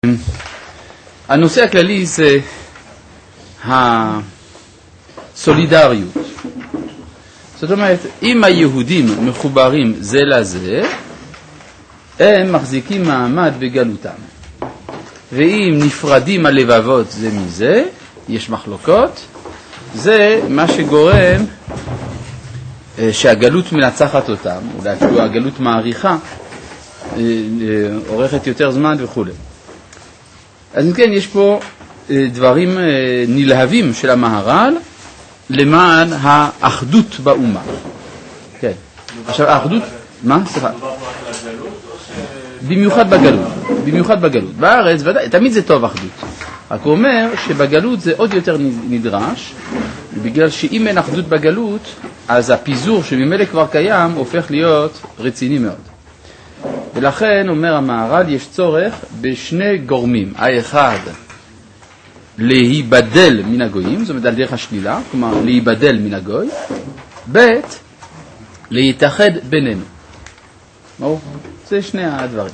הנושא הכללי זה הסולידריות. זאת אומרת, אם היהודים מחוברים זה לזה, הם מחזיקים מעמד בגלותם. ואם נפרדים הלבבות זה מזה, יש מחלוקות, זה מה שגורם שהגלות מנצחת אותם, אולי אפילו הגלות מעריכה, עורכת יותר זמן וכו'. אז אם כן, יש פה דברים נלהבים של המהר"ל למען האחדות באומה. כן. עכשיו, האחדות, מה? סליחה. במיוחד בגלות. במיוחד בגלות. בארץ, ודאי, תמיד זה טוב אחדות. רק הוא אומר שבגלות זה עוד יותר נדרש, בגלל שאם אין אחדות בגלות, אז הפיזור שממילא כבר קיים הופך להיות רציני מאוד. ולכן, אומר המהר"ל, יש צורך בשני גורמים. האחד, להיבדל מן הגויים, זאת אומרת על דרך השלילה, כלומר להיבדל מן הגוי. ב', להתאחד בינינו. זה שני הדברים.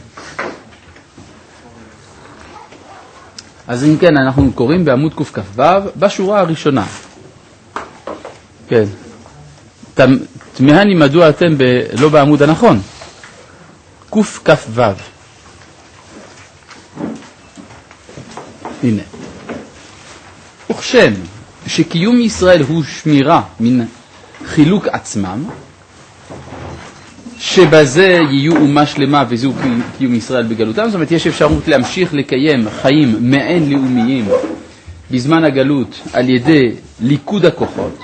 אז אם כן, אנחנו קוראים בעמוד קכ"ו, בשורה הראשונה. כן. תמהני מדוע אתם לא בעמוד הנכון. קכ"ו. הנה. וכשם שקיום ישראל הוא שמירה מן חילוק עצמם, שבזה יהיו אומה שלמה וזהו קיום ישראל בגלותם, זאת אומרת יש אפשרות להמשיך לקיים חיים מעין לאומיים בזמן הגלות על ידי ליכוד הכוחות,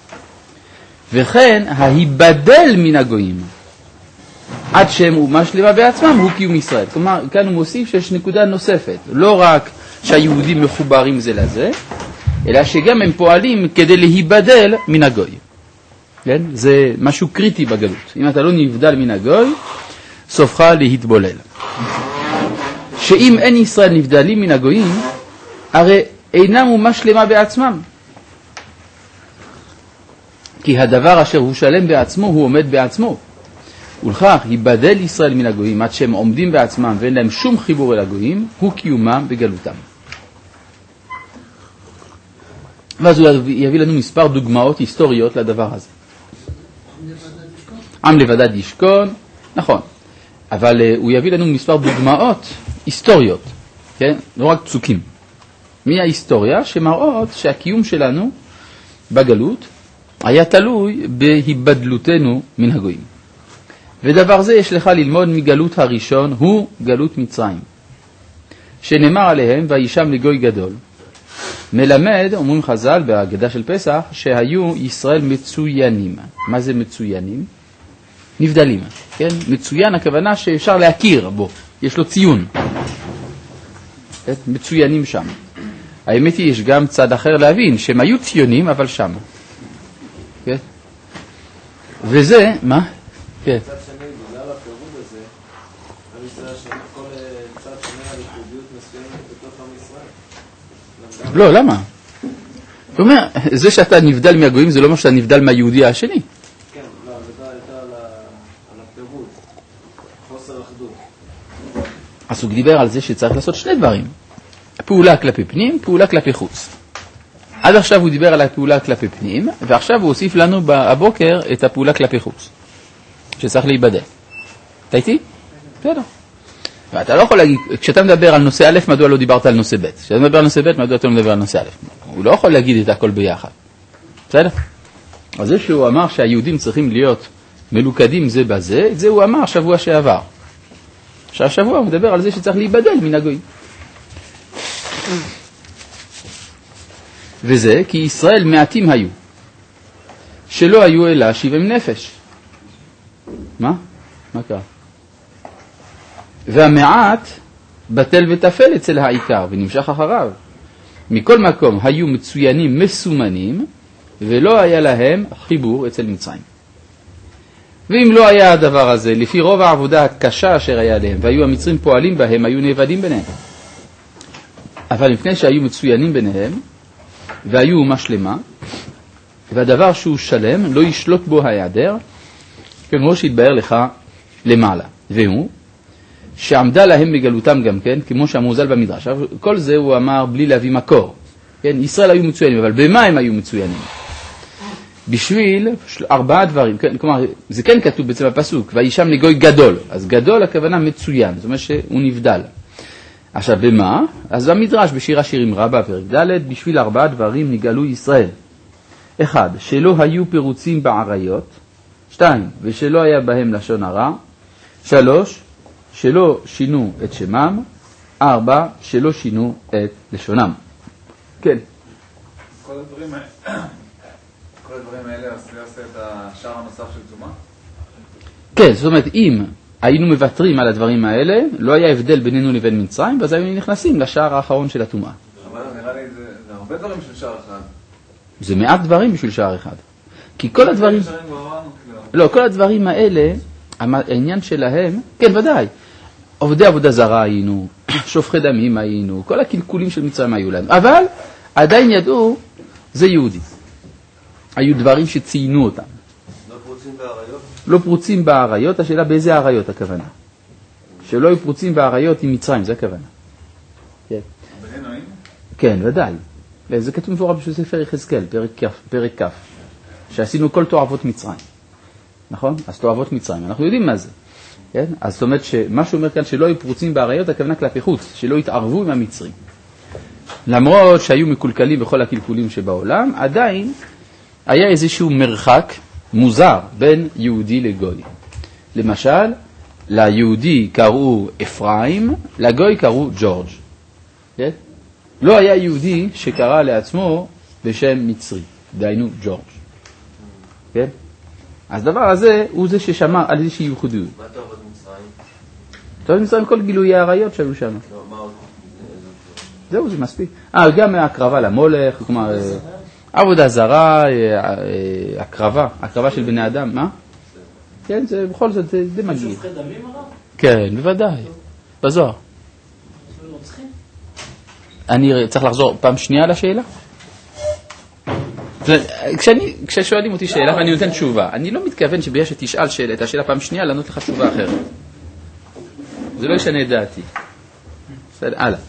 וכן ההיבדל מן הגויים עד שהם אומה שלמה בעצמם הוא קיום ישראל. כלומר, כאן הוא מוסיף שיש נקודה נוספת, לא רק שהיהודים מחוברים זה לזה, אלא שגם הם פועלים כדי להיבדל מן הגוי. כן? זה משהו קריטי בגלות. אם אתה לא נבדל מן הגוי, סופך להתבולל. שאם אין ישראל נבדלים מן הגויים, הרי אינם אומה שלמה בעצמם. כי הדבר אשר הוא שלם בעצמו, הוא עומד בעצמו. ולכך, היבדל ישראל מן הגויים, עד שהם עומדים בעצמם ואין להם שום חיבור אל הגויים, הוא קיומם בגלותם. ואז הוא יביא לנו מספר דוגמאות היסטוריות לדבר הזה. עם לבדד ישכון, נכון, אבל הוא יביא לנו מספר דוגמאות היסטוריות, כן? לא רק פסוקים. מההיסטוריה שמראות שהקיום שלנו בגלות היה תלוי בהיבדלותנו מן הגויים. ודבר זה יש לך ללמוד מגלות הראשון, הוא גלות מצרים. שנאמר עליהם, וישם לגוי גדול. מלמד, אומרים חז"ל בהגדה של פסח, שהיו ישראל מצוינים. מה זה מצוינים? נבדלים. כן? מצוין הכוונה שאפשר להכיר בו. יש לו ציון. מצוינים שם. האמת היא, יש גם צד אחר להבין, שהם היו ציונים, אבל שם. כן? וזה, מה? כן. צד שני, בגלל הפירוד הזה, עם ישראל כל צד שני על ייחודיות מסוימת בתוך עם ישראל. לא, למה? זאת אומרת, זה שאתה נבדל מהגויים זה לא מה שאתה נבדל מהיהודי השני. כן, לא, זה הייתה על הפירוד, חוסר אחדות. אז הוא דיבר על זה שצריך לעשות שני דברים. פעולה כלפי פנים, פעולה כלפי חוץ. עד עכשיו הוא דיבר על הפעולה כלפי פנים, ועכשיו הוא הוסיף לנו בבוקר את הפעולה כלפי חוץ. שצריך להיבדל. אתה איתי? בסדר. ואתה לא יכול להגיד, כשאתה מדבר על נושא א', מדוע לא דיברת על נושא ב'? כשאתה מדבר על נושא ב', מדוע אתה לא מדבר על נושא א'? הוא לא יכול להגיד את הכל ביחד. בסדר? אז זה שהוא אמר שהיהודים צריכים להיות מלוכדים זה בזה, את זה הוא אמר שבוע שעבר. שהשבוע הוא מדבר על זה שצריך להיבדל מן הגויים. וזה כי ישראל מעטים היו, שלא היו אלא 70 נפש. מה? מה קרה? והמעט בטל ותפל אצל העיקר ונמשך אחריו. מכל מקום היו מצוינים מסומנים ולא היה להם חיבור אצל מצרים. ואם לא היה הדבר הזה, לפי רוב העבודה הקשה אשר היה להם והיו המצרים פועלים בהם, היו נאבדים ביניהם. אבל לפני שהיו מצוינים ביניהם והיו אומה שלמה, והדבר שהוא שלם לא ישלוט בו ההיעדר, כמו שהתבאר לך למעלה. והוא שעמדה להם בגלותם גם כן, כמו שאמרו ז"ל במדרש. כל זה הוא אמר בלי להביא מקור. כן? ישראל היו מצוינים, אבל במה הם היו מצוינים? בשביל 4 דברים, כן, כלומר, זה כן כתוב בעצם בפסוק, וישם לגוי גדול. אז גדול הכוונה מצוין, זאת אומרת שהוא נבדל. עכשיו, במה? אז במדרש, בשיר השירים רבה, פרק ד', בשביל 4 דברים נגאלו ישראל. 1, שלא היו פירוצים בעריות. 2, ושלא היה בהם לשון הרע. 3, שלא שינו את שמם. 4, שלא שינו את לשונם. כן. כל הדברים האלה עושה את השער הנוסף של טומאה? כן, זאת אומרת, אם היינו מוותרים על הדברים האלה, לא היה הבדל בינינו לבין מצרים, ואז היינו נכנסים לשער האחרון של הטומאה. אבל נראה לי זה הרבה דברים של שער אחד. זה מעט דברים בשביל שער אחד. כי כל הדברים... לא, כל הדברים האלה, העניין שלהם, כן, ודאי, עובדי עבודה זרה היינו, שופכי דמים היינו, כל הקלקולים של מצרים היו לנו, אבל עדיין ידעו, זה יהודי. היו דברים שציינו אותם. לא פרוצים בעריות? לא פרוצים בעריות, השאלה באיזה עריות הכוונה. שלא היו פרוצים בעריות עם מצרים, זה הכוונה. כן. בינינו היינו? כן, ודאי. זה כתוב מפורש בספר יחזקאל, פרק כ', שעשינו כל תועבות מצרים. נכון? אז תועבות מצרים, אנחנו יודעים מה זה. כן? אז זאת אומרת שמה שאומר כאן שלא היו פרוצים בעריות, הכוונה כלפי חוץ, שלא התערבו עם המצרים. למרות שהיו מקולקלים בכל הקלקולים שבעולם, עדיין היה איזשהו מרחק מוזר בין יהודי לגוי. למשל, ליהודי קראו אפרים, לגוי קראו ג'ורג'. כן? לא היה יהודי שקרא לעצמו בשם מצרי, דיינו ג'ורג'. כן? אז הדבר הזה הוא זה ששמר על איזושהי ייחודיות. מה תועבות מצרים? תועבות מצרים כל גילוי העריות שהיו שם. לא, מה עוד? זהו, זה מספיק. גם הקרבה למולך, כלומר, עבודה זרה, הקרבה של בני אדם, מה? כן, זה בכל זאת, זה מגיע. שופכי דמים הרב? כן, בוודאי. בזוהר. אני צריך לחזור פעם שנייה לשאלה? כששואלים אותי שאלה ואני נותן תשובה, אני לא מתכוון שבגלל שתשאל את השאלה פעם שנייה, לענות לך תשובה אחרת. זה לא ישנה את דעתי. בסדר, הלאה.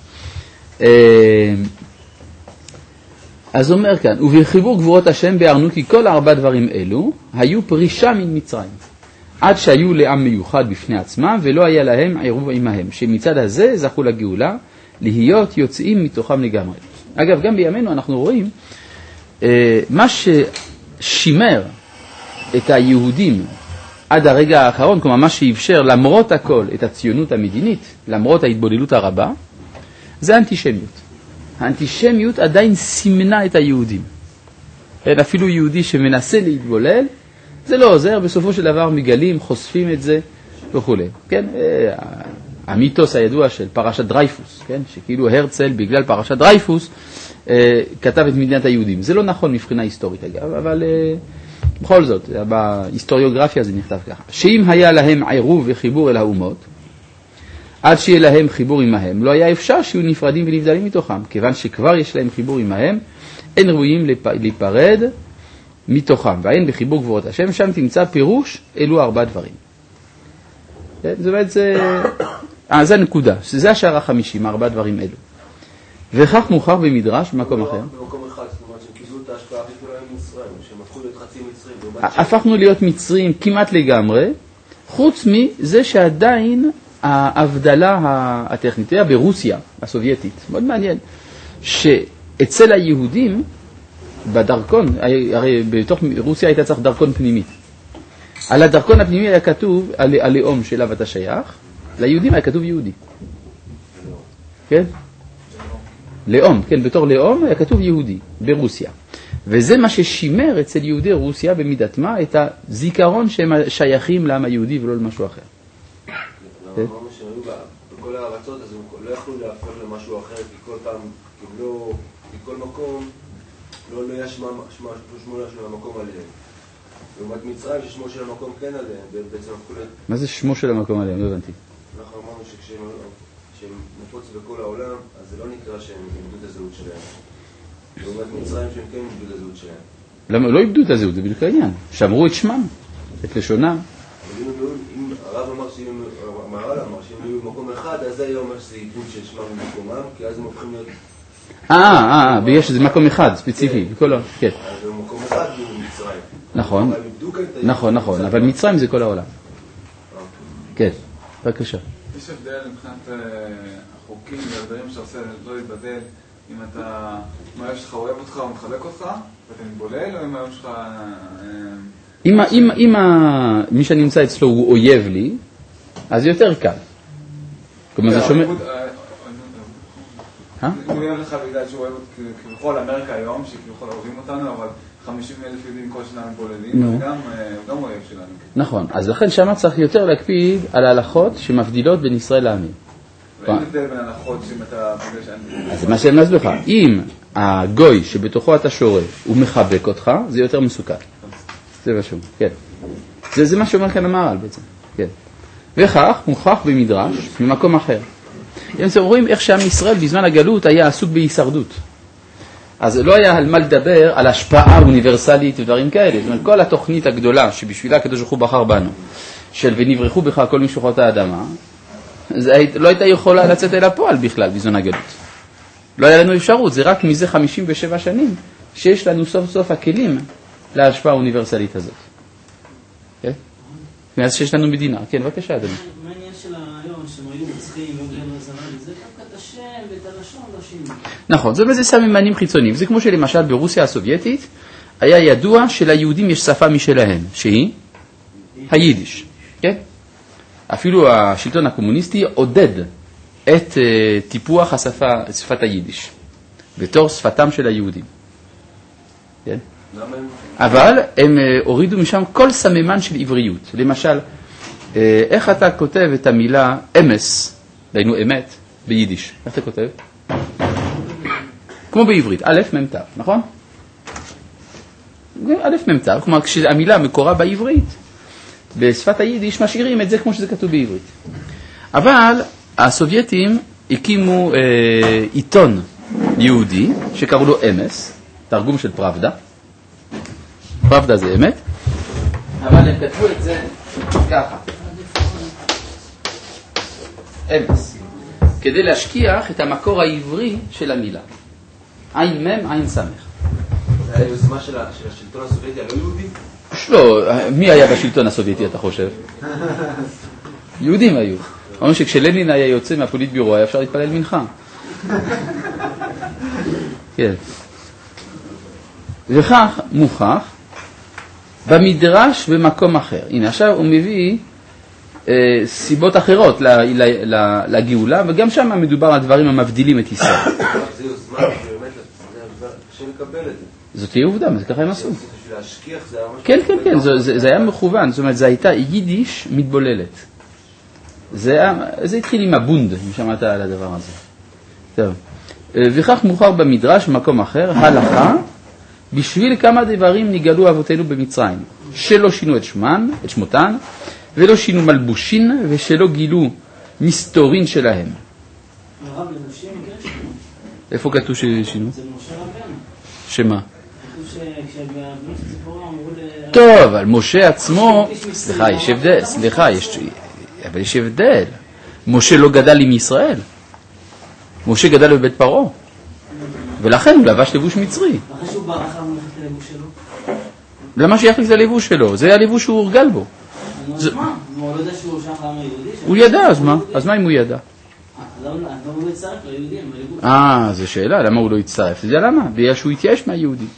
אז אומר כאן, ובחיבור גבורות השם ביארנו כי כל 4 דברים אלו היו פרישה מן מצרים, עד שהיו לעם מיוחד בפני עצמם ולא היה להם עירוב עמהם, שמצד הזה זכו לגאולה, להיות יוצאים מתוכם לגמרי. אגב, גם בימינו אנחנו רואים, מה ששימר את היהודים עד הרגע האחרון, כלומר מה שאפשר למרות הכל את הציונות המדינית, למרות ההתבוללות הרבה, זה האנטישמיות. האנטישמיות עדיין סימנה את היהודים. אפילו יהודי שמנסה להתבולל, זה לא עוזר, בסופו של דבר מגלים, חושפים את זה וכו'. כן? המיתוס הידוע של פרשת דרייפוס, כן? שכאילו הרצל בגלל פרשת דרייפוס כתב את מדינת היהודים. זה לא נכון מבחינה היסטורית אגב, אבל בכל זאת, בהיסטוריוגרפיה זה נכתב ככה. שאם היה להם עירוב וחיבור אל האומות, עד שיהיה להם חיבור עמהם, לא היה אפשר שיהיו נפרדים ונבדלים מתוכם, כיוון שכבר יש להם חיבור עמהם, אין ראויים להיפרד מתוכם, ואין בחיבור גבורות השם, שם תמצא פירוש, אלו 4 דברים. זאת אומרת, זה הנקודה, זה השער ה-50, 4 דברים אלו. וכך מוכר במדרש במקום אחר. במקום אחד, זאת אומרת שהם קיבלו את ההשפעה הכי גדולה עם מצרים, שהם הפכו להיות חצי מצרים. הפכנו להיות מצרים כמעט לגמרי, חוץ מזה שעדיין ההבדלה הטכנית היה ברוסיה הסובייטית. מאוד מעניין שאצל היהודים בדרכון, הרי בתוך רוסיה הייתה צריך דרכון פנימי. על הדרכון הפנימי היה כתוב הלאום שאליו אתה שייך, ליהודים היה כתוב יהודי. כן? לאום, כן, בתור לאום היה כתוב יהודי ברוסיה. וזה מה ששימר אצל יהודי רוסיה במידת מה את הזיכרון שהם שייכים לעם היהודי ולא למשהו אחר. אמרנו שהם היו בכל הארצות, אז הם לא יכלו להפוך למשהו אחר, כי כל פעם קיבלו, בכל מקום, לא היה שמו של המקום עליהם. לעומת מצרים ששמו של המקום כן עליהם, בעצם הפכו להם. מה זה שמו של המקום עליהם? לא הבנתי. אנחנו אמרנו שכשהם נפוץ בכל העולם, אז זה לא נקרא שהם איבדו את הזהות שלהם. לעומת מצרים שהם כן איבדו את הזהות שלהם. למה? לא איבדו את הזהות, זה בדיוק העניין. שמרו את שמם, את לשונם. אם הרב אמר המהר"ל אמר שאם היו במקום אחד, אז זה היה אומר שזה עיבוד של שמם במקומם, כי אז הם הופכים להיות... ויש איזה מקום אחד ספציפי, כן. אז במקום אחד הוא מצרים. נכון, נכון, אבל מצרים זה כל העולם. כן, בבקשה. יש הבדל מבחינת החוקים והדברים שעושה לא להתבדל, אם אתה, אם האב שלך אוהב אותך או מחבק אותך, ואתה מתבולל, או אם האב שלך... אם מי שנמצא אצלו הוא אויב לי, אז יותר קל. כלומר זה שומע... הוא אוהב לך בגלל שהוא אוהב כביכול אמריקה היום, שכביכול אוהבים אותנו, אבל 50,000 יהודים כל שנה מתבוללים, וגם אוהב שלנו. נכון, אז לכן שמה צריך יותר להקפיד על ההלכות שמבדילות בין ישראל לעמים. ואין הבדל בין ההלכות שאם אתה פוגש אין... אז מה שאני מסביר לך, אם הגוי שבתוכו אתה שורה הוא מחבק אותך, זה יותר מסוכן. זה משהו, כן. זה מה שאומר כאן המהר"ל בעצם, כן. וכך מוכח במדרש ממקום אחר. אתם רואים איך שעם ישראל בזמן הגלות היה עסוק בהישרדות. אז לא היה על מה לדבר על השפעה אוניברסלית ודברים כאלה. זאת אומרת, כל התוכנית הגדולה שבשבילה הקדוש ברוך הוא בחר בנו, של ונברחו בך כל משפחות האדמה, לא הייתה יכולה לצאת אל הפועל בכלל בזמן הגלות. לא היה לנו אפשרות, זה רק מזה 57 שנים שיש לנו סוף סוף הכלים להשפעה האוניברסלית הזאת. כן? מאז שיש לנו מדינה. כן, בבקשה, אדוני. מה העניין של היום, שהם היו מצחים, זה דווקא את השם ואת הלשון לא שינו. נכון, זה סממנים חיצוניים. זה כמו שלמשל ברוסיה הסובייטית היה ידוע שליהודים יש שפה משלהם, שהיא היידיש. כן? אפילו השלטון הקומוניסטי עודד את טיפוח שפת היידיש בתור שפתם של היהודים. כן? אבל הם הורידו משם כל סממן של עבריות. למשל, איך אתה כותב את המילה אמס, דיינו אמת, ביידיש? איך אתה כותב? כמו בעברית, א' מ' ת', נכון? א' מ' ת', כלומר כשהמילה מקורה בעברית, בשפת היידיש משאירים את זה כמו שזה כתוב בעברית. אבל הסובייטים הקימו עיתון יהודי שקראו לו אמס, תרגום של פראבדה. פראבדה זה אמת, אבל הם כתבו את זה ככה. אמס. כדי להשכיח את המקור העברי של המילה. עין מם, עין סמך. זה היה יוזמה של השלטון הסובייטי הלא יהודי? לא, מי היה בשלטון הסובייטי אתה חושב? יהודים היו. אומרים שכשלנין היה יוצא מהפוליטביורו היה אפשר להתפלל מנחה. כן. וכך מוכח במדרש במקום אחר. הנה עכשיו הוא מביא סיבות אחרות לגאולה, וגם שם מדובר על דברים המבדילים את ישראל. זה יוזמה, באמת, קשה לקבל את זה. זאת תהיה עובדה, זה ככה הם עשו. בשביל להשכיח זה היה משהו... כן, כן, כן, זה היה מכוון, זאת אומרת, זה הייתה יידיש מתבוללת. זה התחיל עם הבונד, אם שמעת על הדבר הזה. טוב. וכך מוכר במדרש במקום אחר, הלכה, בשביל כמה דברים נגאלו אבותינו במצרים, שלא שינו את שמותן, ולא שינו מלבושין, ושלא גילו מסתורין שלהם. הרב לבושים, כן? איפה כתוב ששינו? זה משה רבנו. שמה? כתוב כשבבנות הציפורה אמרו טוב, על משה עצמו, סליחה, יש הבדל, אבל יש הבדל. משה לא גדל עם ישראל. משה גדל בבית פרעה. ולכן הוא לבש לבוש מצרי. אחרי שהוא ברח על מלכת הלבוש שלו. למה שיחליק את הלבוש שלו? זה הלבוש שהוא הורגל בו. אז מה? הוא לא יודע שהוא שייך לעם היהודי? הוא ידע, אז מה? אז מה אם הוא ידע? למה הוא לא יצטרף ליהודים? זו שאלה, למה הוא לא יצטרף? זה למה? בגלל שהוא התייאש מהיהודים.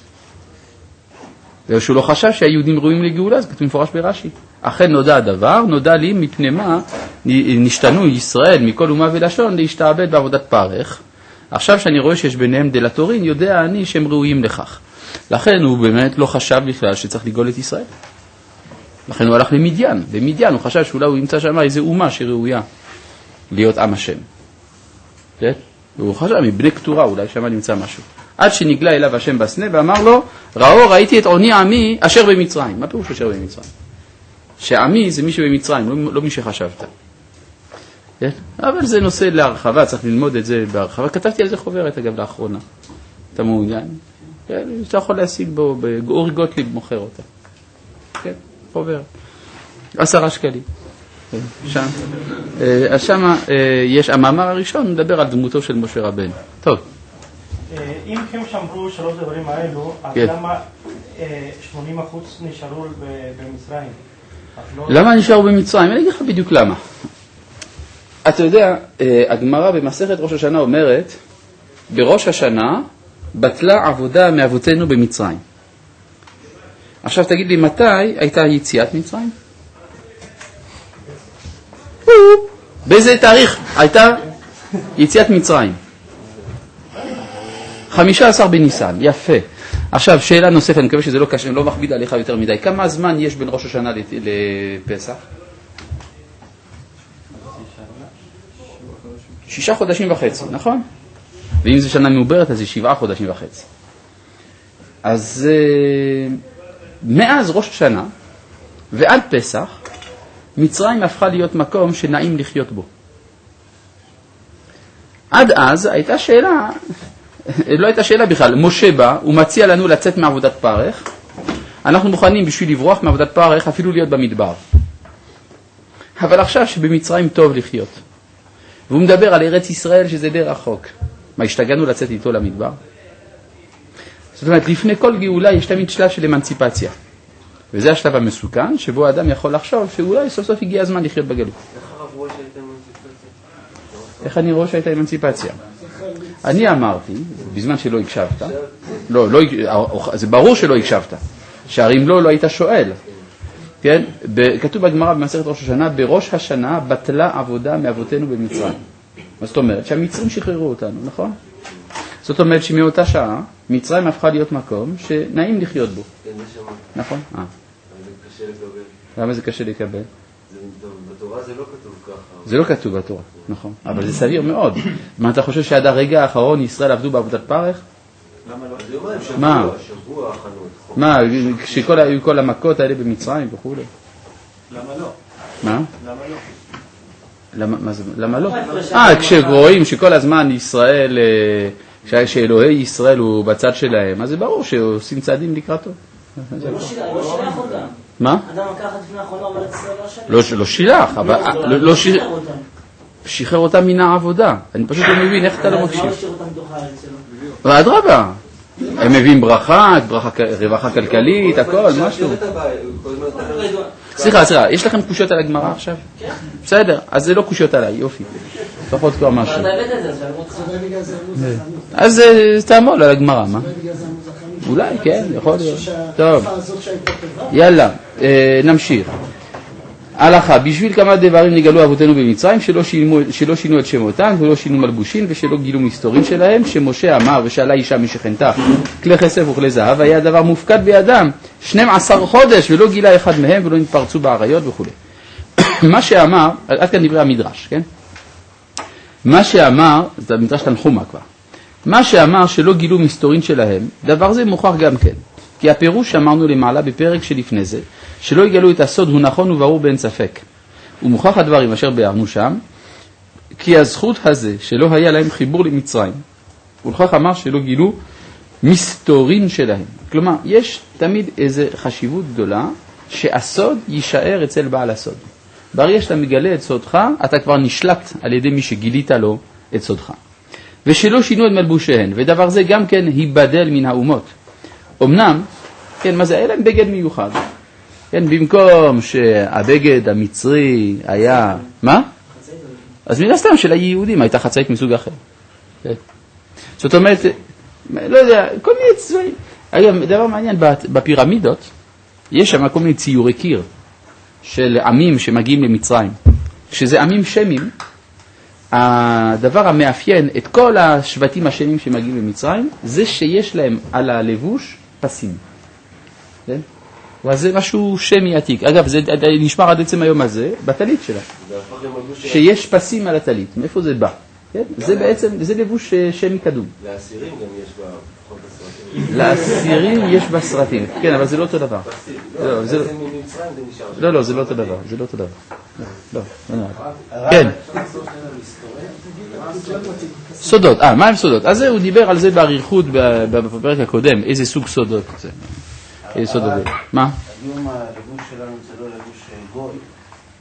בגלל שהוא לא חשב שהיהודים ראויים לגאולה, זה כתוב מפורש ברש"י. אכן נודע הדבר, נודע לי מפני מה נשתנו ישראל מכל אומה ולשון להשתעבד בעבודת פרך. עכשיו שאני רואה שיש ביניהם דלתורין, יודע אני שהם ראויים לכך. לכן הוא באמת לא חשב בכלל שצריך לגאול את ישראל. לכן הוא הלך למדיין. במדיין הוא חשב שאולי הוא ימצא שם איזו אומה שראויה להיות עם השם. כן? והוא חשב מבני כתורה, אולי שם נמצא משהו. עד שנגלה אליו השם בסנה ואמר לו, ראיתי את עוני עמי אשר במצרים. מה פירוש אשר במצרים? שעמי זה מי שבמצרים, לא מי שחשבת. כן? אבל זה נושא להרחבה, צריך ללמוד את זה בהרחבה. כתבתי על זה חוברת, אגב, לאחרונה. אתה מעוניין? כן, אתה יכול להשיג בו, אורי גוטליב מוכר אותה. כן, חוברת. 10 שקלים. אז שם יש, המאמר הראשון מדבר על דמותו של משה רבנו. טוב. אם הם שמרו שלוש דברים האלו, אז למה 80% נשארו במצרים? למה נשארו במצרים? אני אגיד לך בדיוק למה. אתה יודע, הגמרא במסכת ראש השנה אומרת, בראש השנה בטלה עבודה מאבותינו במצרים. עכשיו תגיד לי, מתי הייתה יציאת מצרים? באיזה תאריך הייתה יציאת מצרים? 15 בניסן, יפה. עכשיו, שאלה נוספת, אני מקווה שזה לא מכביד עליך יותר מדי. כמה זמן יש בין ראש השנה לפסח? 6 חודשים וחצי, נכון? ואם זה שנה מעוברת, אז זה 7 חודשים וחצי. אז מאז ראש השנה ועד פסח, מצרים הפכה להיות מקום שנעים לחיות בו. עד אז הייתה שאלה, לא הייתה שאלה בכלל, משה בא, הוא מציע לנו לצאת מעבודת פרך, אנחנו מוכנים בשביל לברוח מעבודת פרך אפילו להיות במדבר. אבל עכשיו שבמצרים טוב לחיות, והוא מדבר על ארץ ישראל שזה די רחוק, מה, השתגענו לצאת איתו למדבר? זאת אומרת, לפני כל גאולה יש תמיד שלב של אמנציפציה. וזה השלב המסוכן, שבו האדם יכול לחשוב שאולי סוף סוף הגיע הזמן לחיות בגלות. איך אני רואה שהייתה אמנציפציה? אני אמרתי, בזמן שלא הקשבת, זה ברור שלא הקשבת, שהרי אם לא היית שואל. כן? כתוב בגמרא במסכת ראש השנה, בראש השנה בטלה עבודה מאבותינו במצרים. מה זאת אומרת? שהמצרים שחררו אותנו, נכון? זאת אומרת שמאותה שעה, מצרים הפכה להיות מקום שנעים לחיות בו. כן, זה שמע. נכון? זה קשה לקבל. למה זה קשה לקבל? בתורה זה לא כתוב ככה. זה לא כתוב בתורה, נכון. אבל זה סביר מאוד. מה אתה חושב שעד הרגע האחרון ישראל עבדו בעבודת פרך? למה לא? מה? שבוע חנות. מה? כשהיו כל המכות האלה במצרים וכו'. למה לא? מה? למה לא? למה לא? כשרואים שכל הזמן ישראל, שאלוהי ישראל הוא בצד שלהם, אז זה ברור שעושים צעדים לקראתו. הוא לא שילח אותם. מה? אדם לקחת לפני האחרונה, אבל ישראל לא שילח, אבל לא שחרר אותם מן העבודה. אני פשוט לא מבין איך אתה לא מקשיב. לא השאיר אותם בתוך הארץ שלו. ואדרבה, הם מביאים ברכה, רווחה כלכלית, הכל, משהו. סליחה, יש לכם קושיות על הגמרא עכשיו? כן. בסדר, אז זה לא קושיות עליי, יופי. לפחות כבר משהו. אתה הבאת את זה, אז תעמול על הגמרא, מה? אולי, כן, יכול להיות. טוב, יאללה, נמשיך. הלכה, בשביל כמה דברים נגלו אבותינו במצרים, שלא שינו את שמותם ולא שינו מלבושין ושלא גילו מסתורים שלהם, שמשה אמר ושאלה אישה משכנתה כלי כסף וכלי זהב, היה הדבר מופקד בידם 12 חודש ולא גילה אחד מהם ולא נתפרצו בעריות וכו'. מה שאמר, עד כאן דברי המדרש, כן? מה שאמר, זה המדרש תנחומה כבר, מה שאמר שלא גילו מסתורים שלהם, דבר זה מוכח גם כן. כי הפירוש שאמרנו למעלה בפרק שלפני זה, שלא יגלו את הסוד הוא נכון וברור באין ספק. ומוכח הדברים אשר ביארנו שם, כי הזכות הזה שלא היה להם חיבור למצרים, ולכך אמר שלא גילו מסתורים שלהם. כלומר, יש תמיד איזו חשיבות גדולה שהסוד יישאר אצל בעל הסוד. ברגע שאתה מגלה את סודך, אתה כבר נשלט על ידי מי שגילית לו את סודך. ושלא שינו את מלבושיהן, ודבר זה גם כן היבדל מן האומות. אמנם, כן, מה זה? היה להם בגד מיוחד. כן, במקום שהבגד המצרי היה, מה? אז מן הסתם של היהודים הייתה חצאית מסוג אחר. כן. זאת אומרת, לא יודע, כל מיני צבעים. אגב, דבר מעניין, בפירמידות, יש שם כל מיני ציורי קיר של עמים שמגיעים למצרים. כשזה עמים שמים, הדבר המאפיין את כל השבטים השמים שמגיעים למצרים, זה שיש להם על הלבוש פסים. כן? וזה משהו שמי עתיק. אגב, זה נשמר עד עצם היום הזה, בטלית שלה. שיש פסים על הטלית. מאיפה זה בא? כן? זה בעצם, זה לבוש שמי קדום. לאסירים גם יש בפחות בסרטים. לאסירים יש בסרטים. כן, אבל זה לא אותו דבר. לא, זה ממצרים זה נשאר. לא, זה לא אותו דבר. זה לא אותו דבר. לא, כן. סודות. מה הם סודות? אז הוא דיבר על זה באריכות בפרק הקודם. איזה סוג סודות זה? איזה סודות? מה? היום הלבוש שלנו זה לא לבוש גוי.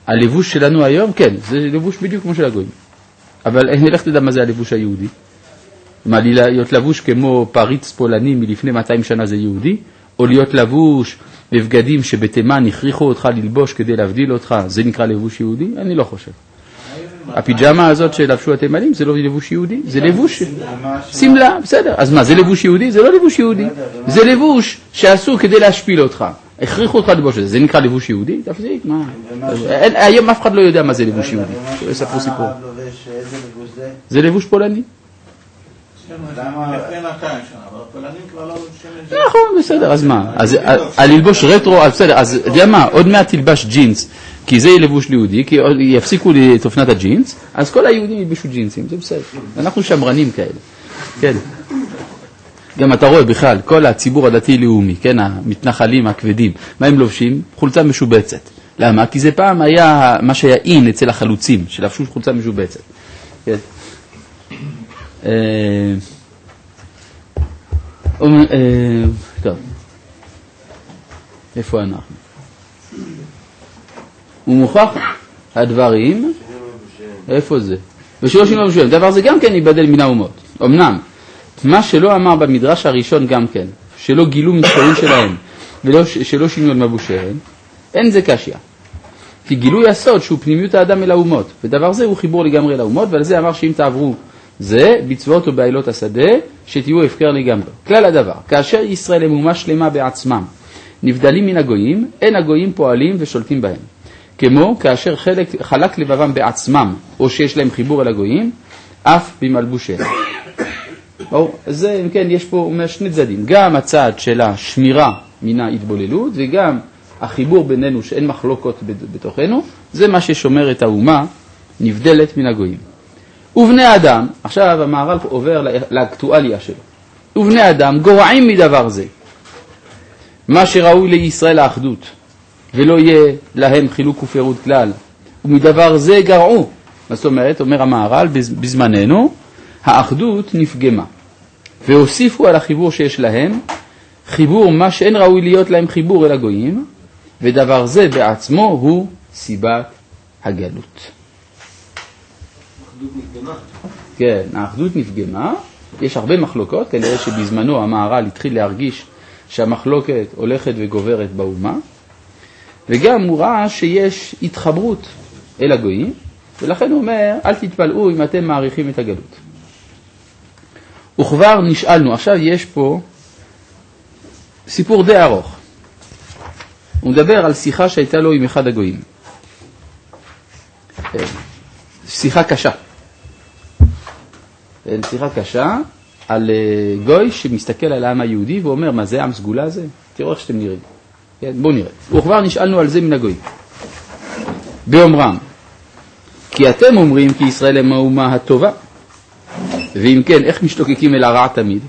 הלבוש שלנו היום, כן, זה לבוש בדיוק כמו של הגויים. אבל אני הולך לדעת מה זה הלבוש היהודי. מה, להיות לבוש כמו פריץ פולני מלפני 200 שנה זה יהודי? או להיות לבוש בבגדים שבתימן הכריחו אותך ללבוש כדי להבדיל אותך, זה נקרא לבוש יהודי? אני לא חושב. הפיג'מה הזאת שלבשו התימנים זה לא לבוש יהודי, זה לבוש סמלה, בסדר. אז מה, זה לבוש יהודי? זה לא לבוש יהודי. זה לבוש שעשו כדי להשפיל אותך. הכריחו אותך לבוש את זה. זה נקרא לבוש יהודי? תפסיק, מה? היום אף אחד לא יודע מה זה לבוש יהודי. יספרו סיפור. זה לבוש פולני. נכון, בסדר, אז מה? אז הלבוש רטרו, בסדר, אז יודע מה? עוד מעט תלבש ג'ינס, כי זה לבוש ליהודי, כי יפסיקו את אופנת הג'ינס, אז כל היהודים ילבשו ג'ינסים, זה בסדר. אנחנו שמרנים כאלה. כן. גם אתה רואה בכלל, כל הציבור הדתי-לאומי, כן, המתנחלים הכבדים, מה הם לובשים? חולצה משובצת. למה? כי זה פעם היה מה שהיה אין אצל החלוצים, שלבשו חולצה משובצת. כן. טוב, איפה אנחנו? ומוכח הדברים, איפה זה? ושלא שינו מבושם, דבר זה גם כן ייבדל מן האומות. אמנם, מה שלא אמר במדרש הראשון גם כן, שלא גילו מצטעים שלהם, ושלא שינו מבושם, אין זה קשיא. כי גילוי הסוד שהוא פנימיות האדם אל האומות, ודבר זה הוא חיבור לגמרי לאומות, ועל זה אמר שאם תעברו זה בצוות ובעילות השדה, שתהיו הפקר לגמרי. כלל הדבר, כאשר ישראל הם אומה שלמה בעצמם, נבדלים מן הגויים, אין הגויים פועלים ושולטים בהם. כמו כאשר חלק לבבם בעצמם, או שיש להם חיבור אל הגויים, אף במלבושיהם. זה, אם כן, יש פה שני צדדים, גם הצד של השמירה מן ההתבוללות, וגם החיבור בינינו שאין מחלוקות בתוכנו, זה מה ששומר את האומה נבדלת מן הגויים. ובני אדם, עכשיו המהר"ל עובר לאקטואליה שלו, ובני אדם גורעים מדבר זה, מה שראוי לישראל האחדות, ולא יהיה להם חילוק ופירוד כלל, ומדבר זה גרעו. זאת אומרת, אומר המהר"ל, בזמננו, האחדות נפגמה, והוסיפו על החיבור שיש להם, חיבור מה שאין ראוי להיות להם חיבור אל הגויים, ודבר זה בעצמו הוא סיבת הגלות. כן, האחדות נפגמה, יש הרבה מחלוקות, כנראה שבזמנו המהר"ל התחיל להרגיש שהמחלוקת הולכת וגוברת באומה, וגם הוא ראה שיש התחברות אל הגויים, ולכן הוא אומר, אל תתפלאו אם אתם מעריכים את הגלות. וכבר נשאלנו, עכשיו יש פה סיפור די ארוך. הוא מדבר על שיחה שהייתה לו עם אחד הגויים. שיחה קשה. שיחה קשה על גוי שמסתכל על העם היהודי ואומר, מה זה עם סגולה הזה? תראו איך שאתם נראים. בואו נראה. וכבר נשאלנו על זה מן הגויים. באומרם, כי אתם אומרים כי ישראל הם האומה הטובה, ואם כן, איך משתוקקים אל הרע תמיד?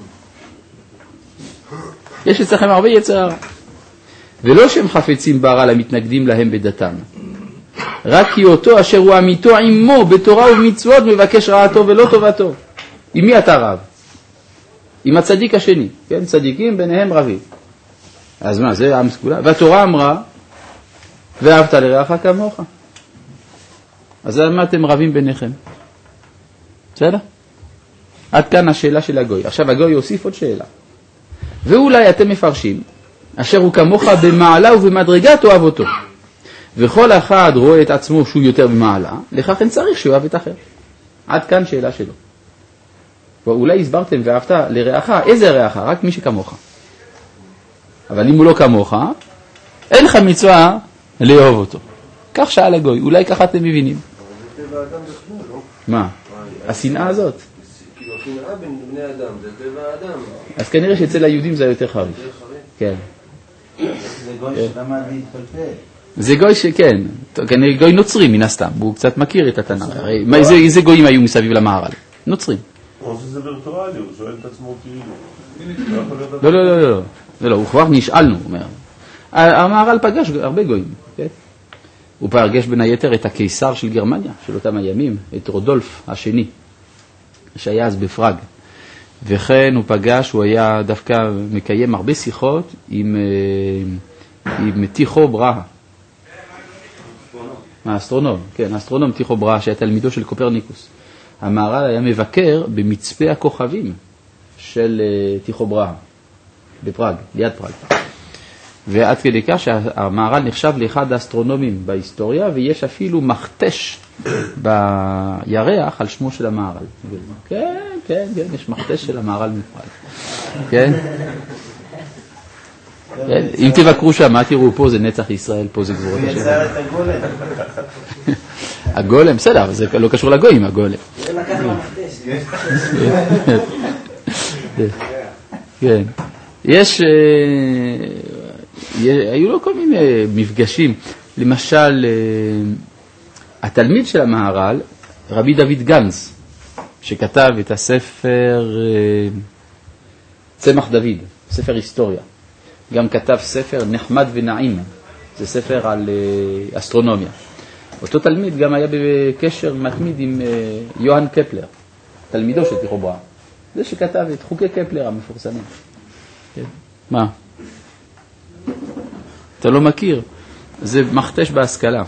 יש אצלכם הרבה יצר הרע. ולא שהם חפצים ברע למתנגדים להם בדתם, רק כי אותו אשר הוא אמיתו עמו בתורה ובמצוות מבקש רעתו ולא טובתו. עם מי אתה רב? עם הצדיק השני, כן? צדיקים ביניהם רבים. אז מה, זה עם סגולה? והתורה אמרה, ואהבת לרעך כמוך. אז מה אתם רבים ביניכם? בסדר? עד כאן השאלה של הגוי. עכשיו הגוי יוסיף עוד שאלה. ואולי אתם מפרשים, אשר הוא כמוך במעלה ובמדרגה תאהב אותו. וכל אחד רואה את עצמו שהוא יותר במעלה, לכך אין צריך שהוא אוהב את אחר. עד כאן שאלה שלו. ואולי הסברתם ואהבת לרעך, איזה רעך? רק מי שכמוך. אבל אם הוא לא כמוך, אין לך מצווה לאהוב אותו. כך שאל הגוי, אולי ככה אתם מבינים. אבל זה טבע האדם בכלל, לא? מה? השנאה הזאת. כאילו השנאה בין בני אדם, זה טבע האדם. אז כנראה שאצל היהודים זה יותר חריף. כן. זה גוי שלמד להתפלפל. זה גוי שכן, כנראה גוי נוצרי מן הסתם, הוא קצת מכיר את התנ"ך. איזה גויים היו מסביב למהר"ל? נוצרים. או שזה וירטואלי, הוא שואל את עצמו כאילו. לא, הוא כבר נשאלנו, הוא אומר. המהר"ל פגש הרבה גויים, כן? הוא פגש בין היתר את הקיסר של גרמניה, של אותם הימים, את רודולף השני, שהיה אז בפראג. וכן הוא פגש, הוא היה דווקא מקיים הרבה שיחות עם טיחו בראה. האסטרונום, כן, האסטרונום טיכו בראה, שהיה תלמידו של קופרניקוס. המהר"ל היה מבקר במצפה הכוכבים של טיכו בראה, בפראג, ליד פראג. ועד כדי כך שהמהר"ל נחשב לאחד האסטרונומים בהיסטוריה, ויש אפילו מכתש בירח על שמו של המהר"ל. כן, כן, כן, יש מכתש של המהר"ל מפראג. כן? אם תבקרו שם, מה תראו פה זה נצח ישראל, פה זה גבורות השם. יצר את הגולם. הגולם, בסדר, אבל זה לא קשור לגויים, הגולם. זה לקח במכתש. כן. יש, היו לו כל מיני מפגשים. למשל, התלמיד של המהר"ל, רבי דוד גנץ, שכתב את הספר צמח דוד, ספר היסטוריה. גם כתב ספר נחמד ונעים, זה ספר על אסטרונומיה. אותו תלמיד גם היה בקשר מתמיד עם יוהאן קפלר, תלמידו של טיכו בראה. זה שכתב את חוקי קפלר המפורסמים. כן. מה? אתה לא מכיר? זה מכתש בהשכלה.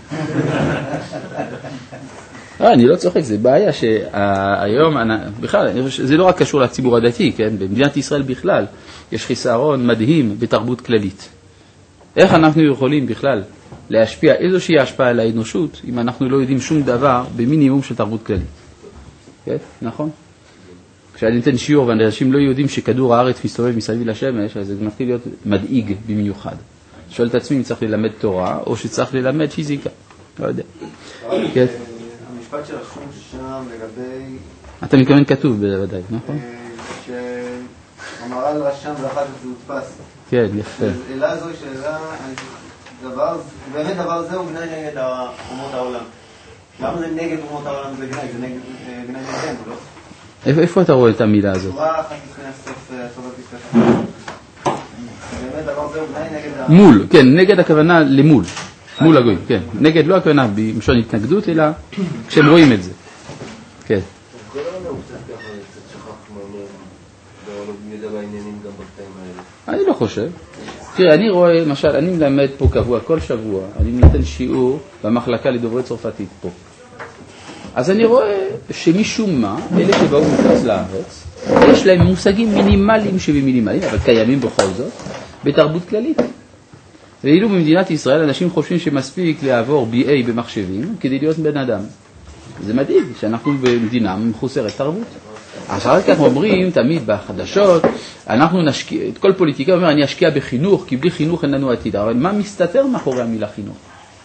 אני לא צוחק, זה בעיה שהיום, בכלל, זה לא רק קשור לציבור הדתי, כן? במדינת ישראל בכלל יש חיסרון מדהים בתרבות כללית. איך אנחנו יכולים בכלל להשפיע איזושהי השפעה על האנושות אם אנחנו לא יודעים שום דבר במינימום של תרבות כללית? כן? נכון? כשאני נותן שיעור ואנשים לא יודעים שכדור הארץ מסתובב מסביב לשמש, אז זה מתחיל להיות מדאיג במיוחד. שואל את עצמי אם צריך ללמד תורה או שצריך ללמד פיזיקה. לא יודע. כן? המשפט שרשום שם לגבי... אתה מתכוון כתוב בוודאי, נכון? שהמהר"ל רשם ואחר כך זה הודפס. כן, יפה. שאלה זו שאלה, באמת דבר זה הוא גנאי נגד אומות העולם. למה זה נגד אומות העולם זה גנאי? זה גנאי נגדנו, לא? איפה אתה רואה את המילה הזאת? שורה אחת לפני הסוף פסקה. באמת דבר זה הוא גנאי נגד... מול, כן, נגד הכוונה למול. מול הגויים, כן. נגד לא הכוונה במשון התנגדות, אלא כשהם רואים את זה. כן. כל העולם הוא קצת ככה, קצת שכח לא יודע בעניינים גם בקטעים האלה. אני לא חושב. תראה, אני רואה, למשל, אני מלמד פה קבוע, כל שבוע, אני נותן שיעור במחלקה לדוברי צרפתית פה. אז אני רואה שמשום מה, אלה שבאו מחוץ לארץ, יש להם מושגים מינימליים שבמינימליים, אבל קיימים בכל זאת, בתרבות כללית. ואילו במדינת ישראל אנשים חושבים שמספיק לעבור BA במחשבים כדי להיות בן אדם. זה מדאיג שאנחנו במדינה מחוסרת תרבות. אחר כך אומרים תמיד בחדשות, אנחנו נשקיע, כל פוליטיקה אומר אני אשקיע בחינוך, כי בלי חינוך אין לנו עתיד. אבל מה מסתתר מאחורי המילה חינוך?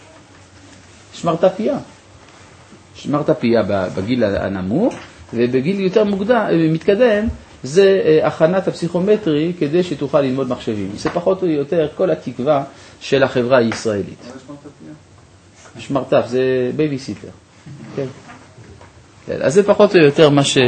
שמרת פיה בגיל הנמוך, ובגיל יותר מתקדם, זה הכנת הפסיכומטרי כדי שתוכל ללמוד מחשבים. זה פחות או יותר כל התקווה של החברה הישראלית. שמרתף, זה בייביסיטר. כן. אז זה פחות או יותר מה ש...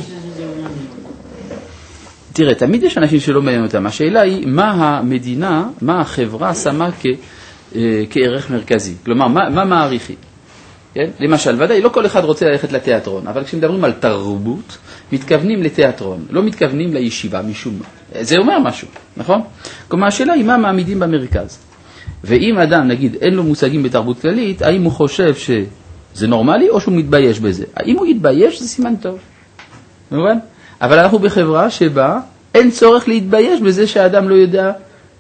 תראה, תמיד יש אנשים שלא מעניין אותם. השאלה היא, מה המדינה, מה החברה שמה כערך מרכזי? כלומר, מה מעריכים? כן? למשל, ודאי, לא כל אחד רוצה ללכת לתיאטרון, אבל כשמדברים על תרבות, מתכוונים לתיאטרון, לא מתכוונים לישיבה משום מה. זה אומר משהו, נכון? כלומר, השאלה היא מה מעמידים במרכז. ואם אדם, נגיד, אין לו מושגים בתרבות כללית, האם הוא חושב שזה נורמלי או שהוא מתבייש בזה? האם הוא יתבייש, זה סימן טוב. מובן? אבל אנחנו בחברה שבה אין צורך להתבייש בזה שהאדם לא יודע